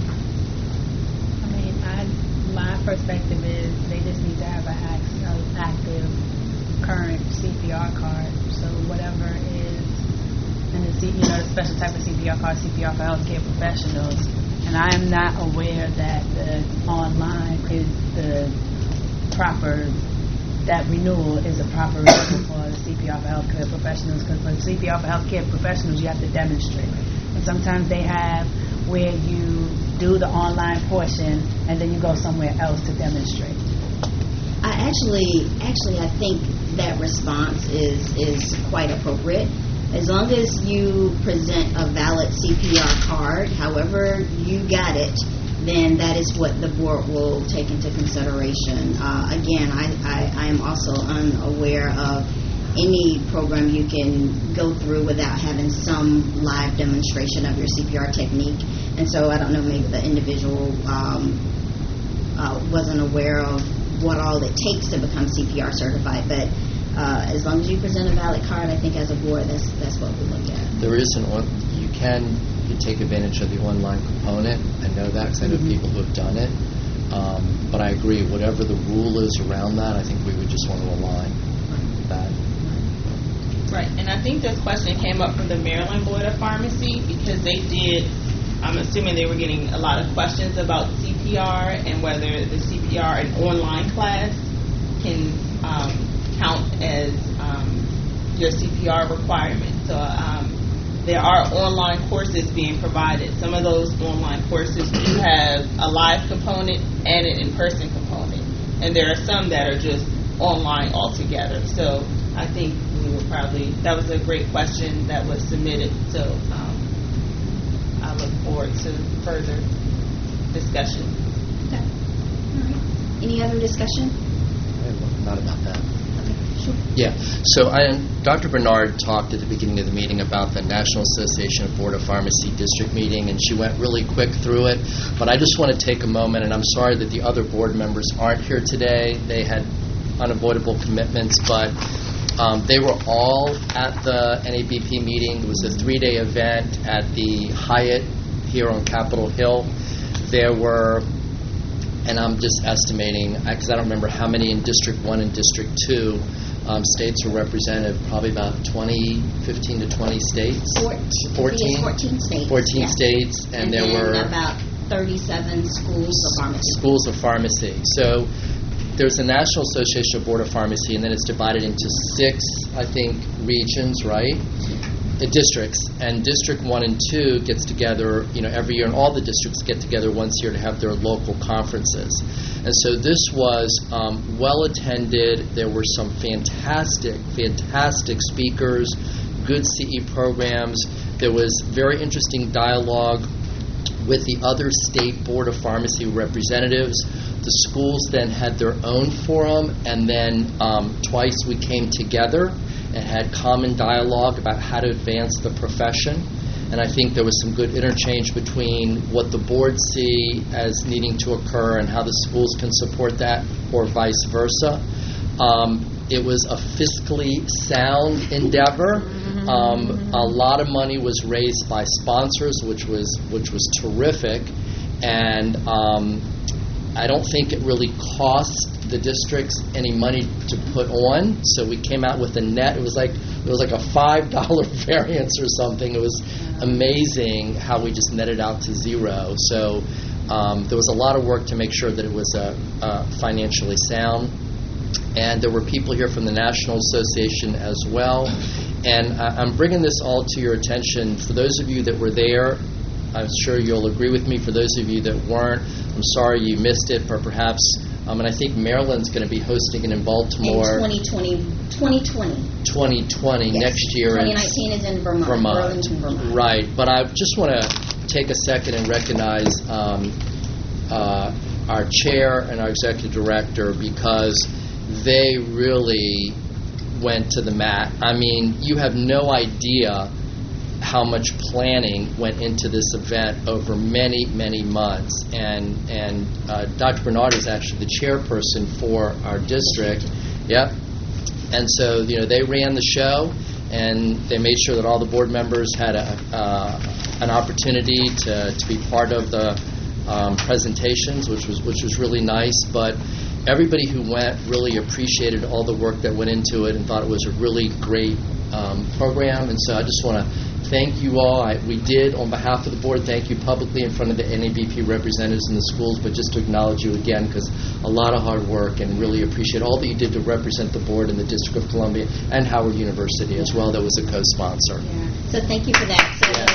S16: I mean, I, my perspective is they just need to have an active, current C P R card. So whatever is in the C, you know, the special type of C P R card, C P R for healthcare professionals. And I am not aware that the online is the proper, that renewal is a proper renewal for the C P R for healthcare professionals, because for C P R for healthcare professionals you have to demonstrate. And sometimes they have where you do the online portion and then you go somewhere else to demonstrate.
S1: I actually, actually, I think that response is is quite appropriate. As long as you present a valid C P R card, however you got it, then that is what the board will take into consideration. Uh, again, I, I, I am also unaware of any program you can go through without having some live demonstration of your C P R technique. And so I don't know, maybe the individual um, uh, wasn't aware of what all it takes to become C P R certified, but uh, as long as you present a valid card, I think as a board, that's that's what we look at.
S14: There is an on, you can you take advantage of the online component. I know that because I know mm-hmm. people who have done it. Um, but I agree, whatever the rule is around that, I think we would just want to align with that.
S2: Right, and I think this question came up from the Maryland Board of Pharmacy because they did, I'm assuming they were getting a lot of questions about C P R and whether the C P R and online class can um, count as um, your C P R requirement. So um, there are online courses being provided. Some of those online courses do have a live component and an in-person component. And there are some that are just online altogether. So I think we will probably, that was a great question that was submitted. So um, I look forward to further discussion.
S1: Okay. All right. Any other discussion?
S14: Not about that.
S1: Sure.
S14: Yeah. So I, Doctor Bernard talked at the beginning of the meeting about the National Association of Board of Pharmacy district meeting, and she went really quick through it. But I just want to take a moment, and I'm sorry that the other board members aren't here today. They had unavoidable commitments, but um, they were all at the N A B P meeting. It was a three-day event at the Hyatt here on Capitol Hill. There were, and I'm just estimating, because I don't remember how many in District one and District two, Um, states were represented, probably about twenty, fifteen to twenty states.
S1: fourteen.
S14: fourteen,
S1: fourteen states.
S14: fourteen
S1: yeah.
S14: states, and,
S1: and
S14: there were
S1: about thirty-seven schools of pharmacy.
S14: Schools of pharmacy. So there's the National Association of Board of Pharmacy, and then it's divided into six, I think, regions, right? The districts, and District one and two gets together, you know, every year, and all the districts get together once a year to have their local conferences. And so this was um, well attended. There were some fantastic, fantastic speakers, good C E programs. There was very interesting dialogue with the other state Board of Pharmacy representatives. The schools then had their own forum, and then um, twice we came together and had common dialogue about how to advance the profession. And I think there was some good interchange between what the boards see as needing to occur and how the schools can support that, or vice versa. Um, it was a fiscally sound endeavor. Um, a lot of money was raised by sponsors, which was which was terrific. And um, I don't think it really cost the districts any money to put on, so we came out with a net. It was like it was like a five dollar variance or something. It was amazing how we just netted out to zero. So um, there was a lot of work to make sure that it was uh, uh, financially sound. And there were people here from the National Association as well. And I, I'm bringing this all to your attention. For those of you that were there, I'm sure you'll agree with me. For those of you that weren't, I'm sorry you missed it, but perhaps. Um, and I think Maryland's going to be hosting it in Baltimore.
S1: In twenty twenty. twenty twenty.
S14: twenty twenty, yes. Next year.
S1: twenty nineteen is in Vermont.
S14: Vermont.
S1: Burlington, Vermont.
S14: Right. But I just want to take a second and recognize um, uh, our chair and our executive director, because they really went to the mat. I mean, you have no idea how much planning went into this event over many, many months. And and uh, Doctor Bernard is actually the chairperson for our district. Yep. And so, you know, they ran the show, and they made sure that all the board members had a, uh, an opportunity to, to be part of the um, presentations, which was which was really nice. But everybody who went really appreciated all the work that went into it and thought it was a really great um, program. And so I just want to thank you all. I, we did, on behalf of the board, thank you publicly in front of the N A B P representatives in the schools, but just to acknowledge you again, because a lot of hard work, and really appreciate all that you did to represent the board in the District of Columbia and Howard University as well, that was a co-sponsor.
S1: Yeah. So thank you for that. So,
S14: yes.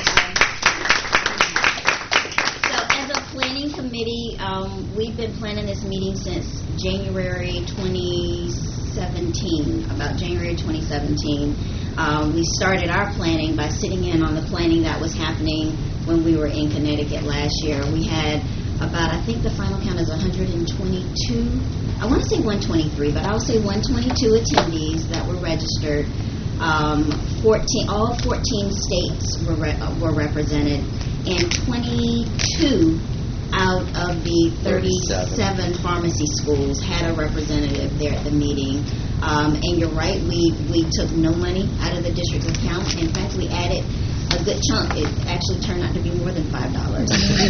S1: so as a planning committee, um, we've been planning this meeting since January twenty seventeen, about January twenty seventeen. Um, we started our planning by sitting in on the planning that was happening when we were in Connecticut last year. We had about, I think the final count is one hundred twenty-two. I want to say one hundred twenty-three, but I'll say one hundred twenty-two attendees that were registered. Um, fourteen, all fourteen states were re- uh, were represented, and twenty-two out of the thirty-seven pharmacy schools had a representative there at the meeting. Um, and you're right, we, we took no money out of the district's account. In fact, we added a good chunk. It actually turned out to be more than five dollars.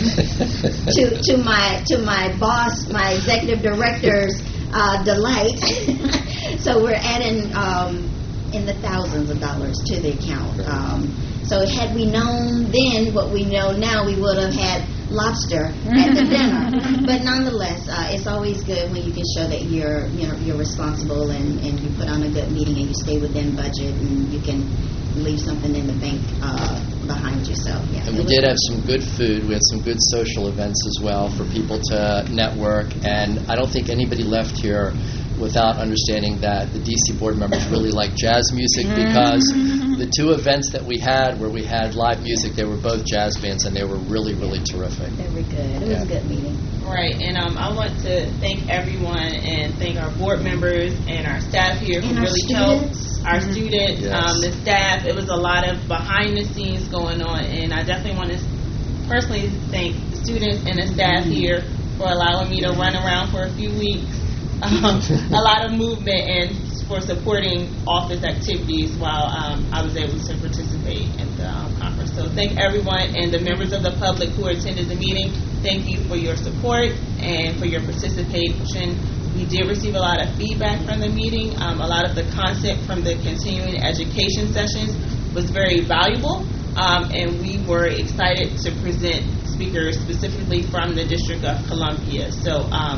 S1: to to my to my boss, my executive director's uh, delight. So we're adding um, in the thousands of dollars to the account. Um, so had we known then what we know now, we would have had lobster at the dinner. But nonetheless, uh, it's always good when you can show that you're you know you're responsible and, and you put on a good meeting and you stay within budget and you can leave something in the bank uh, behind you. So yeah.
S14: And we did have some good food. We had some good social events as well for people to network. And I don't think anybody left here without understanding that the D C board members really like jazz music, because the two events that we had where we had live music, they were both jazz bands and they were really, really terrific.
S1: They were good. It
S14: yeah.
S1: was a good meeting.
S2: Right, and um, I want to thank everyone and thank our board members and our staff here who
S1: and
S2: really
S1: our
S2: helped.
S1: students.
S2: Our mm-hmm. students,
S14: yes.
S2: um, the staff. It was a lot of behind the scenes going on, and I definitely want to personally thank the students and the staff mm-hmm. here for allowing me to run around for a few weeks. Um, a lot of movement and for supporting office activities while um, I was able to participate in the um, conference. So thank everyone and the members of the public who attended the meeting. Thank you for your support and for your participation. We did receive a lot of feedback from the meeting. Um, a lot of the content from the continuing education sessions was very valuable, um, and we were excited to present speakers specifically from the District of Columbia. So um,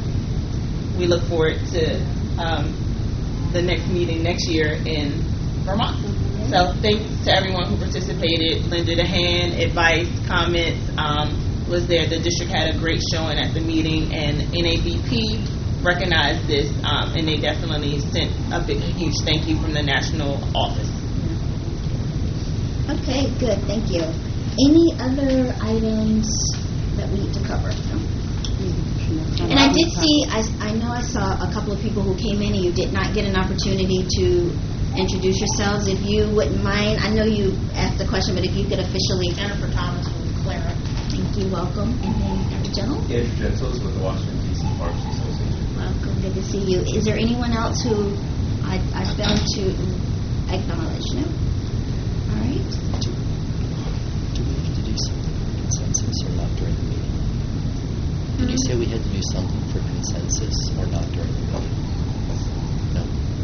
S2: we look forward to um, the next meeting next year in Vermont. Mm-hmm. So thanks to everyone who participated, lended a hand, advice, comments, um, was there. The district had a great showing at the meeting, and N A B P recognized this, um, and they definitely sent a big, huge thank you from the national office.
S1: Okay, good. Thank you. Any other items that we need to cover? No? And I did see, I, I know I saw a couple of people who came in and you did not get an opportunity to introduce yourselves. If you wouldn't mind, I know you asked the question, but if you could officially.
S17: Jennifer Thomas from Clarence.
S1: Thank you, welcome. And then Doctor General?
S20: Andrew Gentles with the Washington, D C Pharmacy Association.
S1: Welcome, good to see you. Is there anyone else who I, I failed to acknowledge? No? All right.
S14: Do we have to do something for consensus or not during the meeting? Did you say we had to do something for consensus or not during the meeting? No?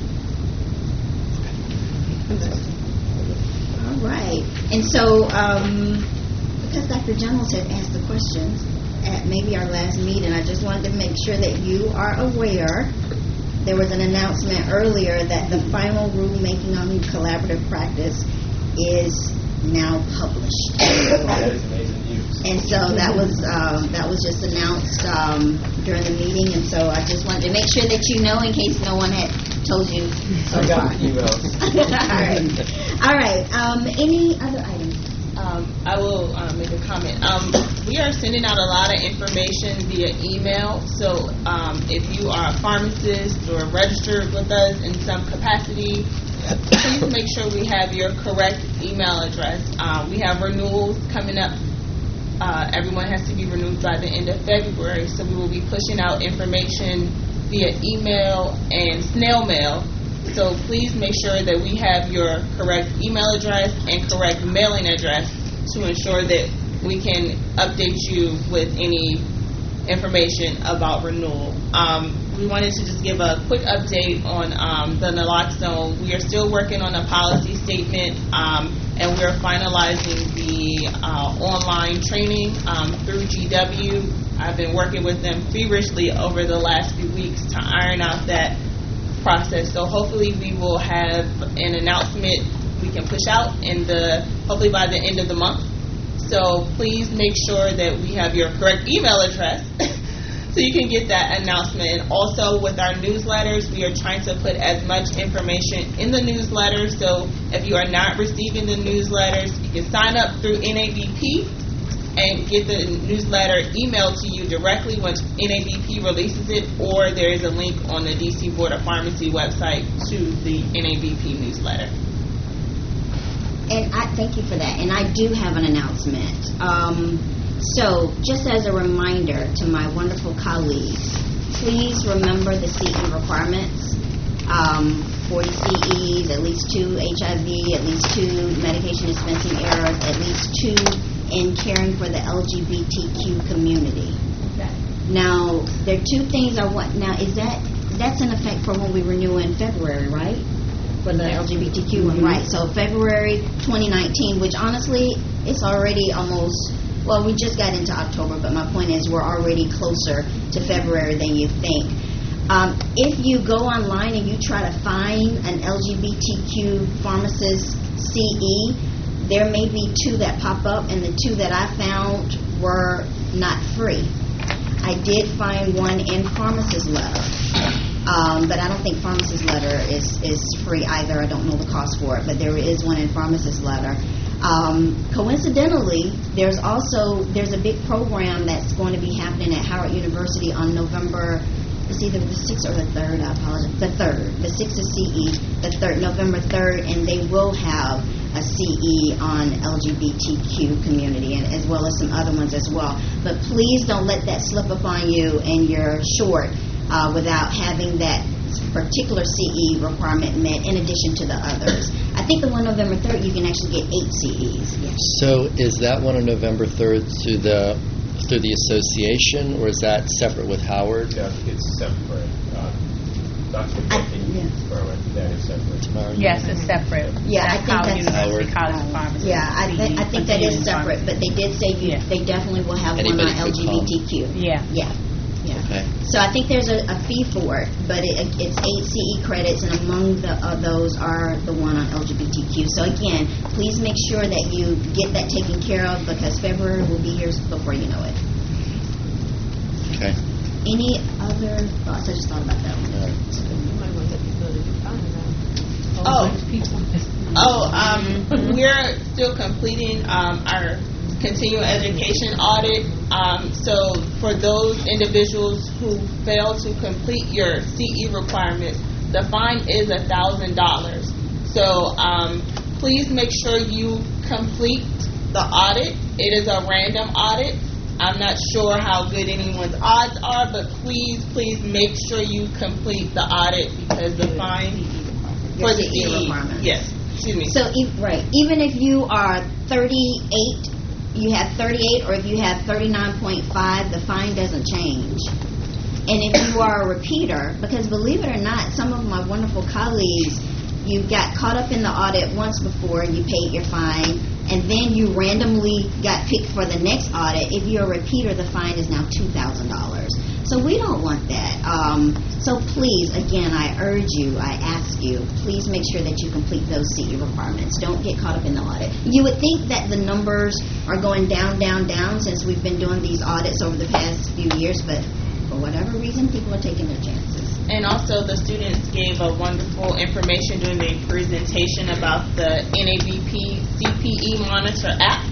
S14: Okay.
S1: All right. And so, um, because Doctor Jones had asked the questions at maybe our last meeting, I just wanted to make sure that you are aware. There was an announcement earlier that the final rulemaking on collaborative practice is now published.
S20: That is amazing news.
S1: And so that was um, that was just announced um, during the meeting, and so I just wanted to make sure that you know in case no one had told you so
S20: I got
S1: far.
S20: emails.
S1: All right. All right. Um, any other items?
S2: Um, I will uh, make a comment. Um, we are sending out a lot of information via email, so um, if you are a pharmacist or registered with us in some capacity, please make sure we have your correct email address. Uh, we have renewals coming up. Uh, everyone has to be renewed by the end of February, so we will be pushing out information via email and snail mail. So please make sure that we have your correct email address and correct mailing address to ensure that we can update you with any information about renewal. Um, we wanted to just give a quick update on um, the naloxone. We are still working on a policy statement, um, and we're finalizing the uh, online training um, through G W. I've been working with them feverishly over the last few weeks to iron out that process. So hopefully we will have an announcement we can push out in the hopefully by the end of the month. So please make sure that we have your correct email address so you can get that announcement. And also with our newsletters, we are trying to put as much information in the newsletter. So if you are not receiving the newsletters, you can sign up through N A B P and get the newsletter emailed to you directly when N A B P releases it, or there is a link on the D C Board of Pharmacy website to the N A B P newsletter.
S1: And I thank you for that. And I do have an announcement. Um, so, just as a reminder to my wonderful colleagues, please remember the C E requirements. Um, forty C Es, at least two H I V, at least two medication dispensing errors, at least two in caring for the L G B T Q community. Okay. Now, there are two things I want. Now, is that that's in effect for when we renew in February, right? For the L G B T Q one, mm-hmm. Right? So February twenty nineteen, which honestly, it's already almost. Well, we just got into October, but my point is we're already closer to February than you think. Um, if you go online and you try to find an L G B T Q pharmacist C E, there may be two that pop up, and the two that I found were not free. I did find one in Pharmacist Letter, um, but I don't think Pharmacist Letter is, is free either. I don't know the cost for it, but there is one in Pharmacist Letter. Um, coincidentally, there's also there's a big program that's going to be happening at Howard University on November. It's either the sixth or the third, I apologize. The third. The sixth is C E, the third, November third, and they will have a C E on L G B T Q community, and as well as some other ones as well. But please don't let that slip up on you and you're short uh, without having that particular C E requirement met in addition to the others. I think the one November third, you can actually get eight C Es. Yes.
S14: So is that one on November third to the through the association, or is that separate with Howard?
S20: Yeah, it's separate. Uh, Doctor Yeah. That is separate.
S16: Yes, it's separate.
S1: Yeah, I think
S16: Howard
S1: that's
S16: University College of Pharmacy.
S1: Yeah, I, th- I think that is separate, but they did say you,
S16: Yeah.
S1: they definitely will have
S14: Anybody
S1: one on L G B T Q.
S16: Yeah.
S1: Yeah. Yeah.
S14: Okay.
S1: So I think there's a, a fee for it, but it, it's eight C E credits, and among the, uh, those are the one on L G B T Q. So again, please make sure that you get that taken care of, because February will be here before you know it.
S14: Okay.
S1: Any other thoughts? I just thought about that one.
S2: Oh, oh, um, we're still completing um, our continuing education audit. Um, so for those individuals who fail to complete your C E requirements, the fine is a thousand dollars. So um, please make sure you complete the audit. It is a random audit. I'm not sure how good anyone's odds are, but please, please make sure you complete the audit, because the fine for the C E requirement. Yes, excuse me.
S1: So e- right, even if you are thirty-eight, you have thirty-eight, or if you have thirty-nine point five, the fine doesn't change. And if you are a repeater, because believe it or not, some of my wonderful colleagues, you got caught up in the audit once before and you paid your fine, and then you randomly got picked for the next audit. If you're a repeater, the fine is now two thousand dollars. So we don't want that. Um, so please, again, I urge you, I ask you, please make sure that you complete those C E requirements. Don't get caught up in the audit. You would think that the numbers are going down, down, down since we've been doing these audits over the past few years, but for whatever reason, people are taking their chances.
S2: And also, the students gave a wonderful information during the presentation about the N A B P C P E Monitor app.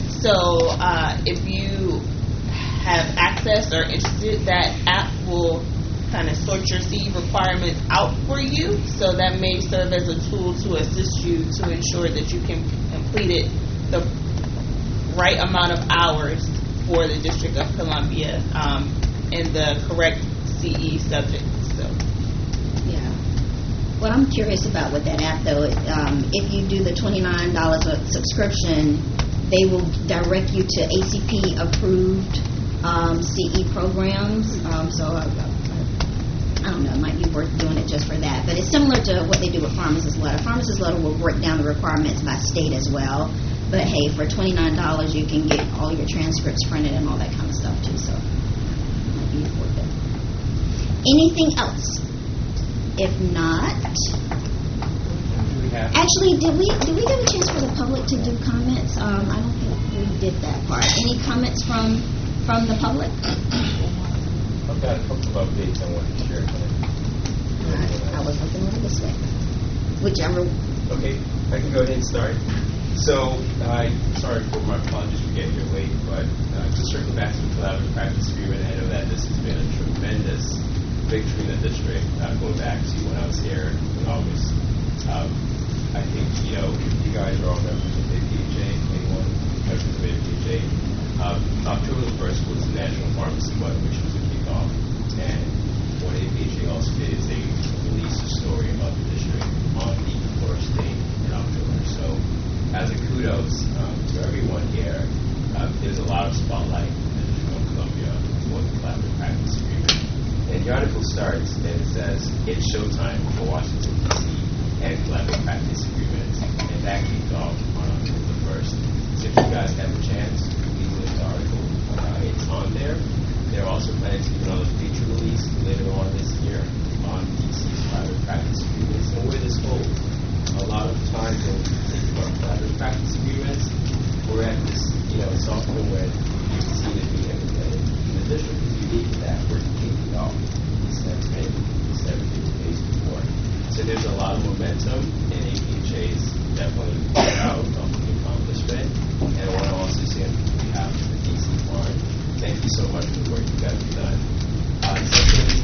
S2: So uh, if you have access or interested, that app will kind of sort your C E requirements out for you. So that may serve as a tool to assist you to ensure that you can complete it the right amount of hours for the District of Columbia um, in the correct C E subject. So.
S1: Yeah. What I'm curious about with that app, though, um, if you do the twenty-nine dollars subscription, they will direct you to A C P approved um, C E programs. Um, so I, I, I don't know, it might be worth doing it just for that. But it's similar to what they do with Pharmacist Letter. Pharmacist Letter will break down the requirements by state as well. But hey, for twenty-nine dollars, you can get all your transcripts printed and all that kind of stuff too. So it might be worth it. Anything else? If not, actually, did we did we give a chance for the public to do comments? Um, I don't think we did that part. Any comments from from the public?
S20: I've got a couple of updates I want to share today.
S1: I, I was looking over this way. Whichever.
S20: Okay, I can go ahead and start. So, I sorry for my apologies for getting here late, but uh, just circling back to the collaborative practice agreement, I know that this has been a tremendous victory in the district, uh, going back to when I was here in August. Um, I think, you know, you guys are all members of A P H A, anyone members of A P H A. Um, October the first was the National Pharmacy Month, which was a kickoff, and what A P H A also did is they released a story about the district on the first day in October. So, as a kudos um, to everyone here, uh, there's a lot of spotlight in the District of Columbia for the collaborative practice agreement. And your article starts and it says, it's showtime for Washington, D C and collaborative practice agreements. And that kicked off on October the first. So if you guys have a chance, please look at the article. Uh, it's on there. They're also planning to do another feature release later on this year on D C's collaborative practice agreements and where this goes. A lot of times when we think about collaborative practice agreements, we're at this, you know, it's often when you see it being implemented. And the district is unique in that we're kicking off these never been, these never been days before. So there's a lot of momentum, and A P H A is definitely proud of the accomplishment. And I want to also say on behalf of the D C Farm, thank you so much for the work you guys have done. Uh, secondly,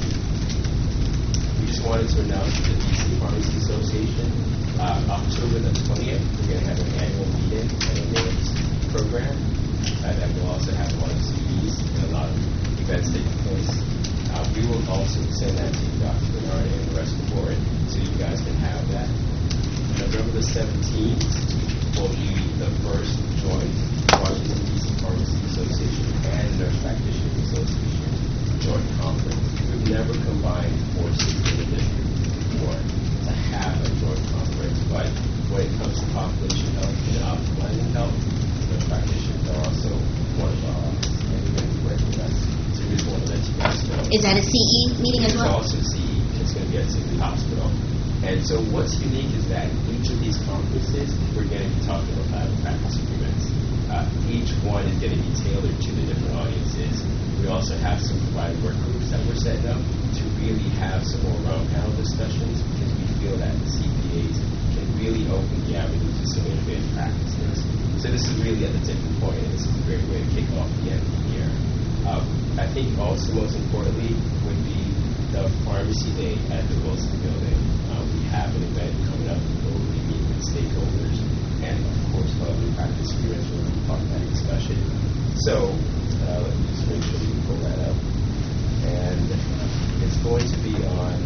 S20: we just wanted to announce to the D C Pharmacy Association, Uh, October the twentieth, we're going to have an annual meeting and a awards program. Uh, that will also have a lot of C Ds and a lot of events taking place. Uh, we will also send that to Doctor Bernard and the rest of the board so you guys can have that. November the seventeenth will be the first joint Washington, D C Pharmacy Association and Nurse Practitioners Association joint conference. We've never combined forces in the district before to have a joint conference, but when it comes to population health and optimizing health, the practitioners are also one of our office, and we're going to be working with us. So we just want to let you guys know.
S1: Is that a C E meeting as well?
S20: It's also C E. It's going to be at Sibley Hospital. And so what's unique is that each of these conferences, we're going to be talking about practice agreements. Uh, each one is going to be tailored to the different audiences. We also have some provider work groups that we're setting up to really have some more round panel discussions, because we feel that the C P As can really open the avenue to some innovative practices. So this is really at the tipping point, and this is a great way to kick off the end of the year. Uh, I think also most importantly would be the Pharmacy Day at the Wilson Building. Uh, we have an event coming up where we'll be meeting with stakeholders, and of course, collaborative practice agreements will be part of that discussion. So uh, let me just make sure we can pull that up. And it's going to be on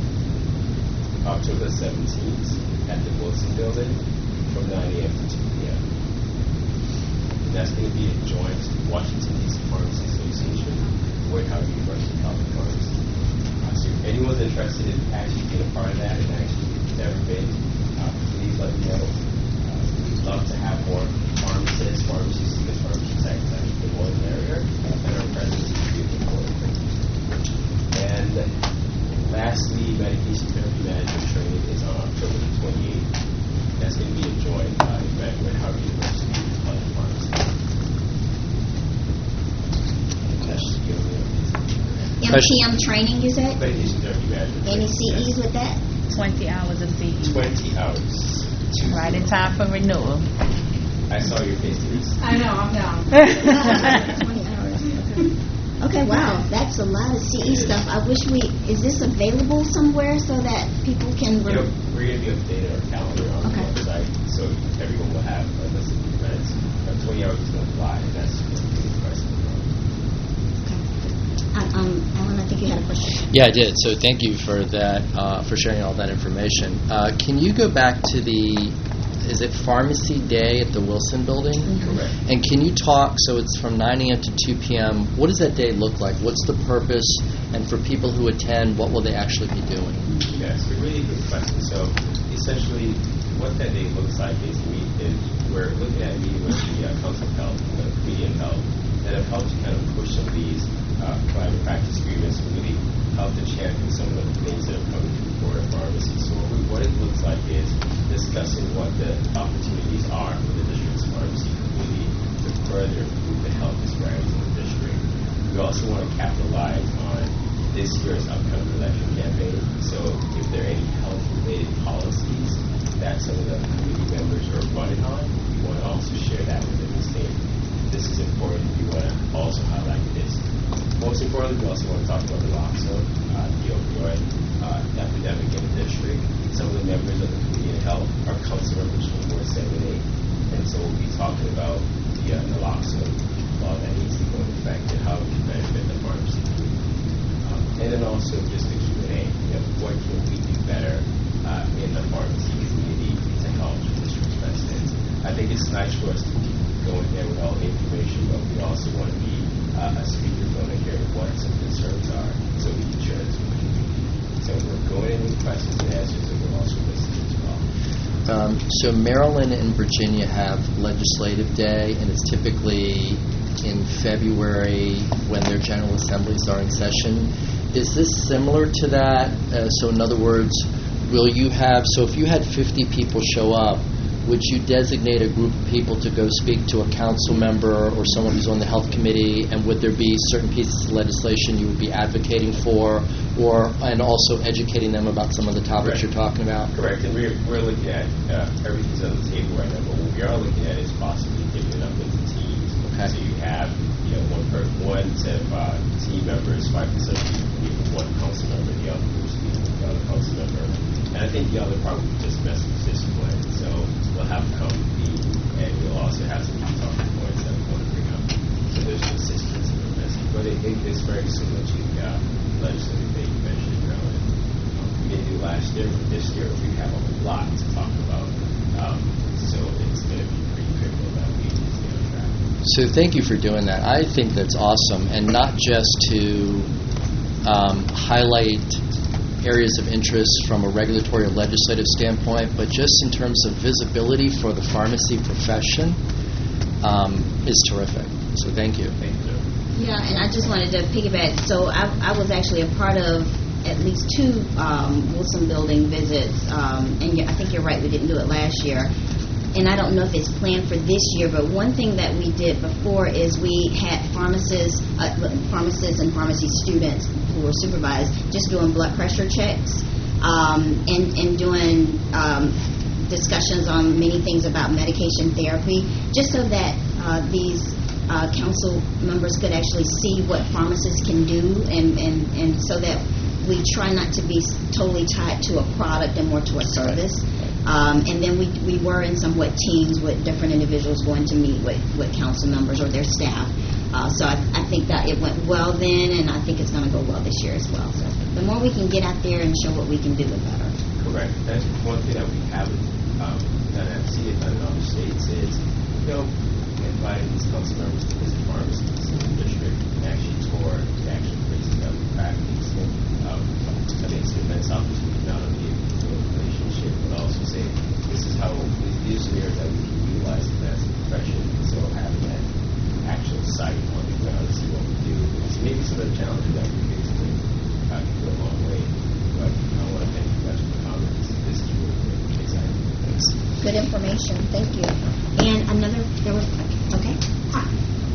S20: October seventeenth at the Wilson Building from nine a.m. to two p.m. And that's going to be a joint Washington, D C Pharmacy Association, Wake Howard University College of Pharmacy. Uh, so if anyone's interested in actually being a part of that and actually never been, uh, please let me know. Uh, we'd love to have more pharmacists, pharmacy students, pharmacy techs actually in one area, and our presence is really important. And lastly, medication therapy management training is on October the twenty-eighth. That's going to be a joint uh, event with Harvard University College of Pharmacy.
S1: M T M training, you said?
S20: Medication therapy management.
S1: Any C Es
S20: yes.
S1: with that?
S16: twenty hours of C E.
S20: twenty hours. Two
S16: Right in time for renewal.
S20: I saw your face, Denise.
S9: I know, I'm down.
S1: twenty hours. Okay, wow, that's a lot of C E stuff. I wish we, is this available somewhere so that people can...
S20: You know, we're going to be updating our calendar on
S1: okay.
S20: the website, so everyone will have a list of events. Uh, twenty hours is going to fly, and that's going to be the price of the
S1: Um, um, Alan, I think you had a question.
S14: Yeah, I did. So thank you for that, uh, for sharing all that information. Uh, can you go back to the, is it Pharmacy Day at the Wilson Building?
S20: Mm-hmm. Correct.
S14: And can you talk, so it's from nine a.m. to two p.m., what does that day look like? What's the purpose? And for people who attend, what will they actually be doing?
S20: Yes, a really good question. So essentially, what that day looks like is we, is we're looking at meeting with the uh, Council of Health, the Committee of Health, that have helped to kind of push some of these uh, private practice agreements and really help to champion some of the things that are coming to the Board of Pharmacy. So what, we, what it looks like is discussing what the opportunities are for the district's pharmacy community to further improve the health disparities in the district. We also want to capitalize on this year's upcoming election campaign. So if there are any health-related policies that some of the community members are running on, we we want to also share that within the state. This is important. We want to also highlight this. Most importantly, we also want to talk about the naloxone, uh, the opioid uh, epidemic in the district. Some of the members of the Committee on Health are council members from Ward seven and eight, and so we'll be talking about the uh, naloxone law that needs to go into effect and how it can benefit the pharmacy community. Um, and then also just the Q and A. You know, what can we do better uh, in the pharmacy community to help the district's residents? I think it's nice for us to keep going there with all the information, but we also want to be uh, a speaker going to hear what some concerns are so we can share this with the community. So we're going in with questions and answers, and we're also listening as well.
S14: Um, so Maryland and Virginia have legislative day, and it's typically in February when their general assemblies are in session. Is this similar to that? Uh, so in other words, will you have, so if you had fifty people show up, would you designate a group of people to go speak to a council member or someone who's on the health committee, and would there be certain pieces of legislation you would be advocating for, or and also educating them about some of the topics
S20: Correct.
S14: You're talking about?
S20: Correct, and we're, we're looking at uh, everything's on the table right now, but what we are looking at is possibly dividing up into teams.
S14: Okay.
S20: So you have, you know, one per, one set of uh, team members, five percent of people meet with one council member, the other groups meet with the other council member. And I think the other part would be just message discipline. So we'll have to come meet, and we'll also have some key talking points that we want to bring up. So there's consistency in the message. But it, it, it's very similar to the uh, legislative that you mentioned, Maryland. Um, we didn't do last year, but this year we have a lot to talk about. Um, so it's going to be pretty critical that we stay on track.
S14: So thank you for doing that. I think that's awesome, and not just to um, highlight areas of interest from a regulatory or legislative standpoint, but just in terms of visibility for the pharmacy profession um, is terrific. So thank you.
S20: Thank you.
S1: Yeah, and I just wanted to piggyback. So I, I was actually a part of at least two um, Wilson Building visits, um, and I think you're right, we didn't do it last year. And I don't know if it's planned for this year, but one thing that we did before is we had pharmacists, uh, pharmacists and pharmacy students who were supervised just doing blood pressure checks um, and, and doing um, discussions on many things about medication therapy, just so that uh, these uh, council members could actually see what pharmacists can do, and, and, and so that we try not to be totally tied to a product and more to a service. Um, and then we we were in somewhat teams with different individuals going to meet with, with council members or their staff. Uh, so I, I think that it went well then, and I think it's going to go well this year as well. So the more we can get out there and show what we can do, the better.
S20: Correct. That's one thing that we haven't um, done at C F and in other states is, you know, inviting these council members to visit pharmacies in the district and actually tour the actual places that we practice. Um, I think it's an immense opportunity not only to build a relationship, but also say, this is how, these are areas that we can utilize as a profession. So having that actual site on the ground to see what we do. So maybe some of the challenges that we face can uh, go a long way. But I want to thank you guys for the comments. This is really great. Exciting. Thanks.
S1: Good information. Thank you. And another, there was, okay. Hi.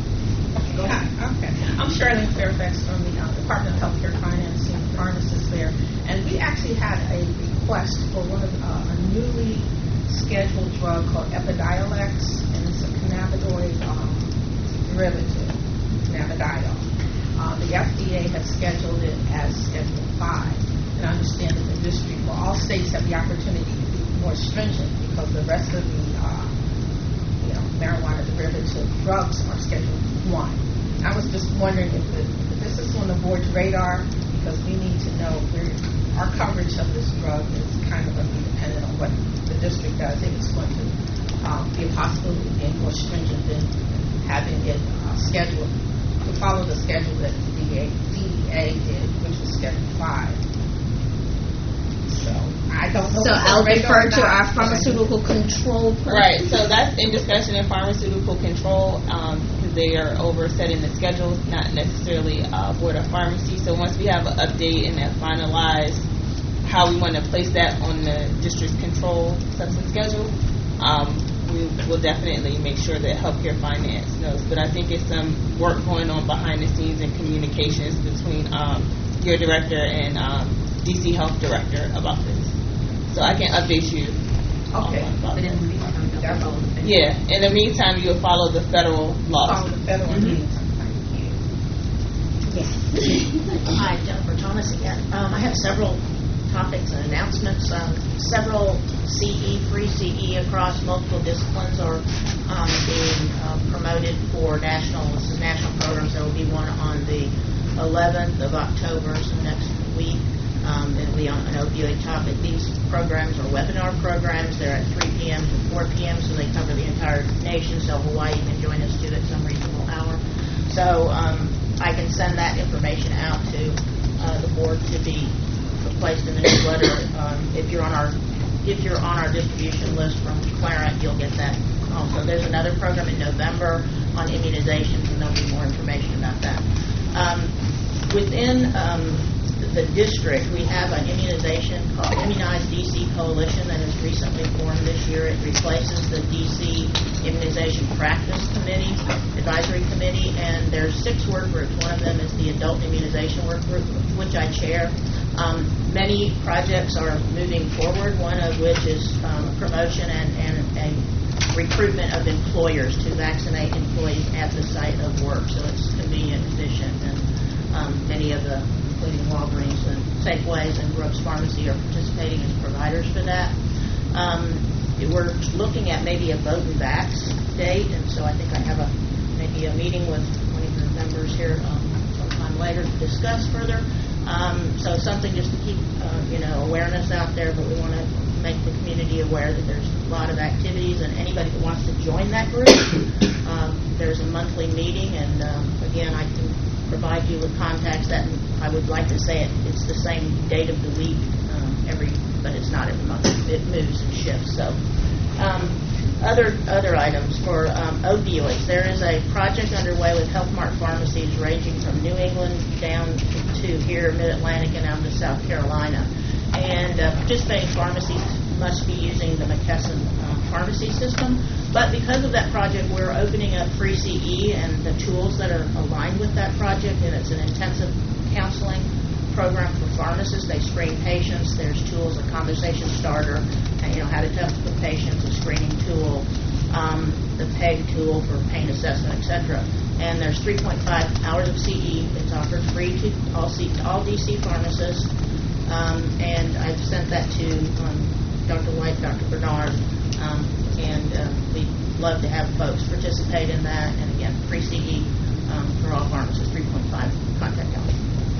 S21: Hi, okay. I'm Shirley Fairfax from the uh, Department of Healthcare Finance and pharmacist there. And we actually had a request for one of uh, a newly scheduled drug called Epidiolex, and it's a cannabinoid um, derivative, cannabidiol. Uh, the F D A has scheduled it as Schedule five. And I understand that the district, well, all states have the opportunity to be more stringent because the rest of the uh, you know, marijuana derivative drugs are Schedule one. I was just wondering if, the, if this is on the board's radar, because we need to know where our coverage of this drug is kind of going to be dependent on what the district does. If it's going to um, be a possibility of being more stringent than having it uh, scheduled, to follow the schedule that the D E A did, which was Schedule five. So I don't know.
S1: So I'll defer to our pharmaceutical control person.
S2: Right. So that's in discussion in pharmaceutical control because um, they are over setting the schedules, not necessarily uh, Board of Pharmacy. So once we have an update and have finalized how we want to place that on the district's control substance schedule, um, we will definitely make sure that healthcare finance knows. But I think it's some work going on behind the scenes and communications between um, your director and um, D C Health Director about this. So I can update you
S21: Okay.
S17: But in the meantime, they'll follow the federal.
S2: Yeah. In the meantime, you'll follow the federal laws.
S21: Follow the federal
S2: Mhm.
S17: Hi, Jennifer Thomas again. Um, I have several topics and announcements. Um, several C E, free C E across multiple disciplines are um, being uh, promoted for national, this is national programs. There will be one on the eleventh of October, so next week. Um, it'll be on an opioid topic. These programs are webinar programs. They're at three p.m. to four p.m., so they cover the entire nation, so Hawaii can join us too at some reasonable hour. So um, I can send that information out to uh, the board to be placed in the newsletter. Um, if you're on our if you're on our distribution list from Clarent, you'll get that also. There's another program in November on immunizations, and there'll be more information about that. Um, within um, the district, we have an immunization called Immunize D C Coalition that has recently formed this year. It replaces the D C Immunization Practice Committee, Advisory Committee, and there's six work groups. One of them is the Adult Immunization Work Group, which I chair. Um, many projects are moving forward, one of which is um, promotion and, and a recruitment of employers to vaccinate employees at the site of work, so it's convenient, efficient, and um, many of the, including Walgreens and Safeways and Brooks Pharmacy, are participating as providers for that. Um, we're looking at maybe a vote and vax date, and so I think I have a maybe a meeting with one of your members here um, sometime later to discuss further. Um, so something just to keep, uh, you know, awareness out there, but we want to make the community aware that there's a lot of activities, and anybody who wants to join that group, um, there's a monthly meeting, and um, again, I can provide you with contacts that I would like to say it, it's the same date of the week um, every, but it's not every month. It moves and shifts. So. Um, Other other items for um, opioids. There is a project underway with Health Mart pharmacies ranging from New England down to here, Mid-Atlantic, and out to South Carolina. And uh, participating pharmacies must be using the McKesson uh, pharmacy system. But because of that project, we're opening up free C E and the tools that are aligned with that project, and it's an intensive counseling program for pharmacists. They screen patients. There's tools, a conversation starter, and, you know, how to talk to patients, a screening tool, um, the PEG tool for pain assessment, et cetera. And there's three point five hours of C E. It's offered free to all, C, all D C pharmacists. Um, and I've sent that to um, Doctor White, Doctor Bernard, um, and uh, we'd love to have folks participate in that. And again, free C E um, for all pharmacists, three point five contact hours.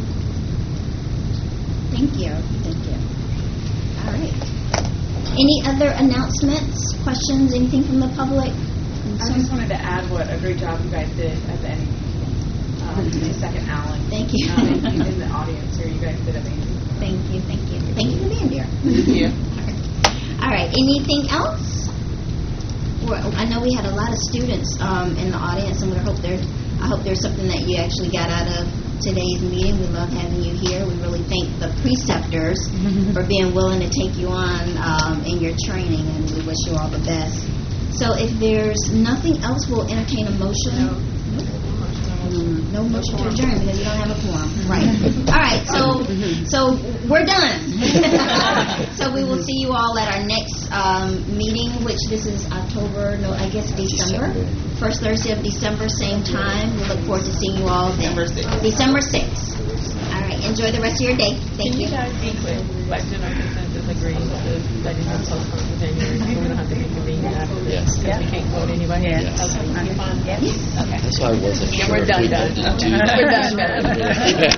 S1: Thank you. Thank you. All right. Any other announcements, questions, anything from the public?
S3: I just wanted to add what a great job you guys did at the end. Um, second Alan.
S1: Thank you.
S3: Um, and you in the audience here, you guys did amazing.
S1: Thank you. Thank you. Thank you for being here.
S2: Thank you.
S1: All right. Anything else? Well, I know we had a lot of students um, in the audience, and we hope there. I hope there's something that you actually got out of today's meeting. We love having you here. We really thank the preceptors for being willing to take you on um, in your training, and we wish you all the best. So if there's nothing else, we'll entertain a motion. No, mm, no motion to adjourn because you don't have a quorum. Right. All right. So so we're done. So we will see you all at our next um, meeting, which this is October, no, I guess December. First Thursday of December, same time. We look forward to seeing you all then.
S2: December sixth.
S1: December sixth. All right. Enjoy the rest of your day. Thank
S3: Can
S1: you.
S3: you guys be quick? Like general consensus agrees with letting them postpone to January. So we don't have to reconvene after this.
S14: Yes.
S3: Because we can't vote anyway.
S14: Yes.
S3: Okay. You fine? Yes. Okay.
S14: That's why I wasn't
S3: Yeah,
S14: sure
S3: we're
S14: if
S3: done,
S14: we
S3: done.
S14: needed to.
S3: We're done, done.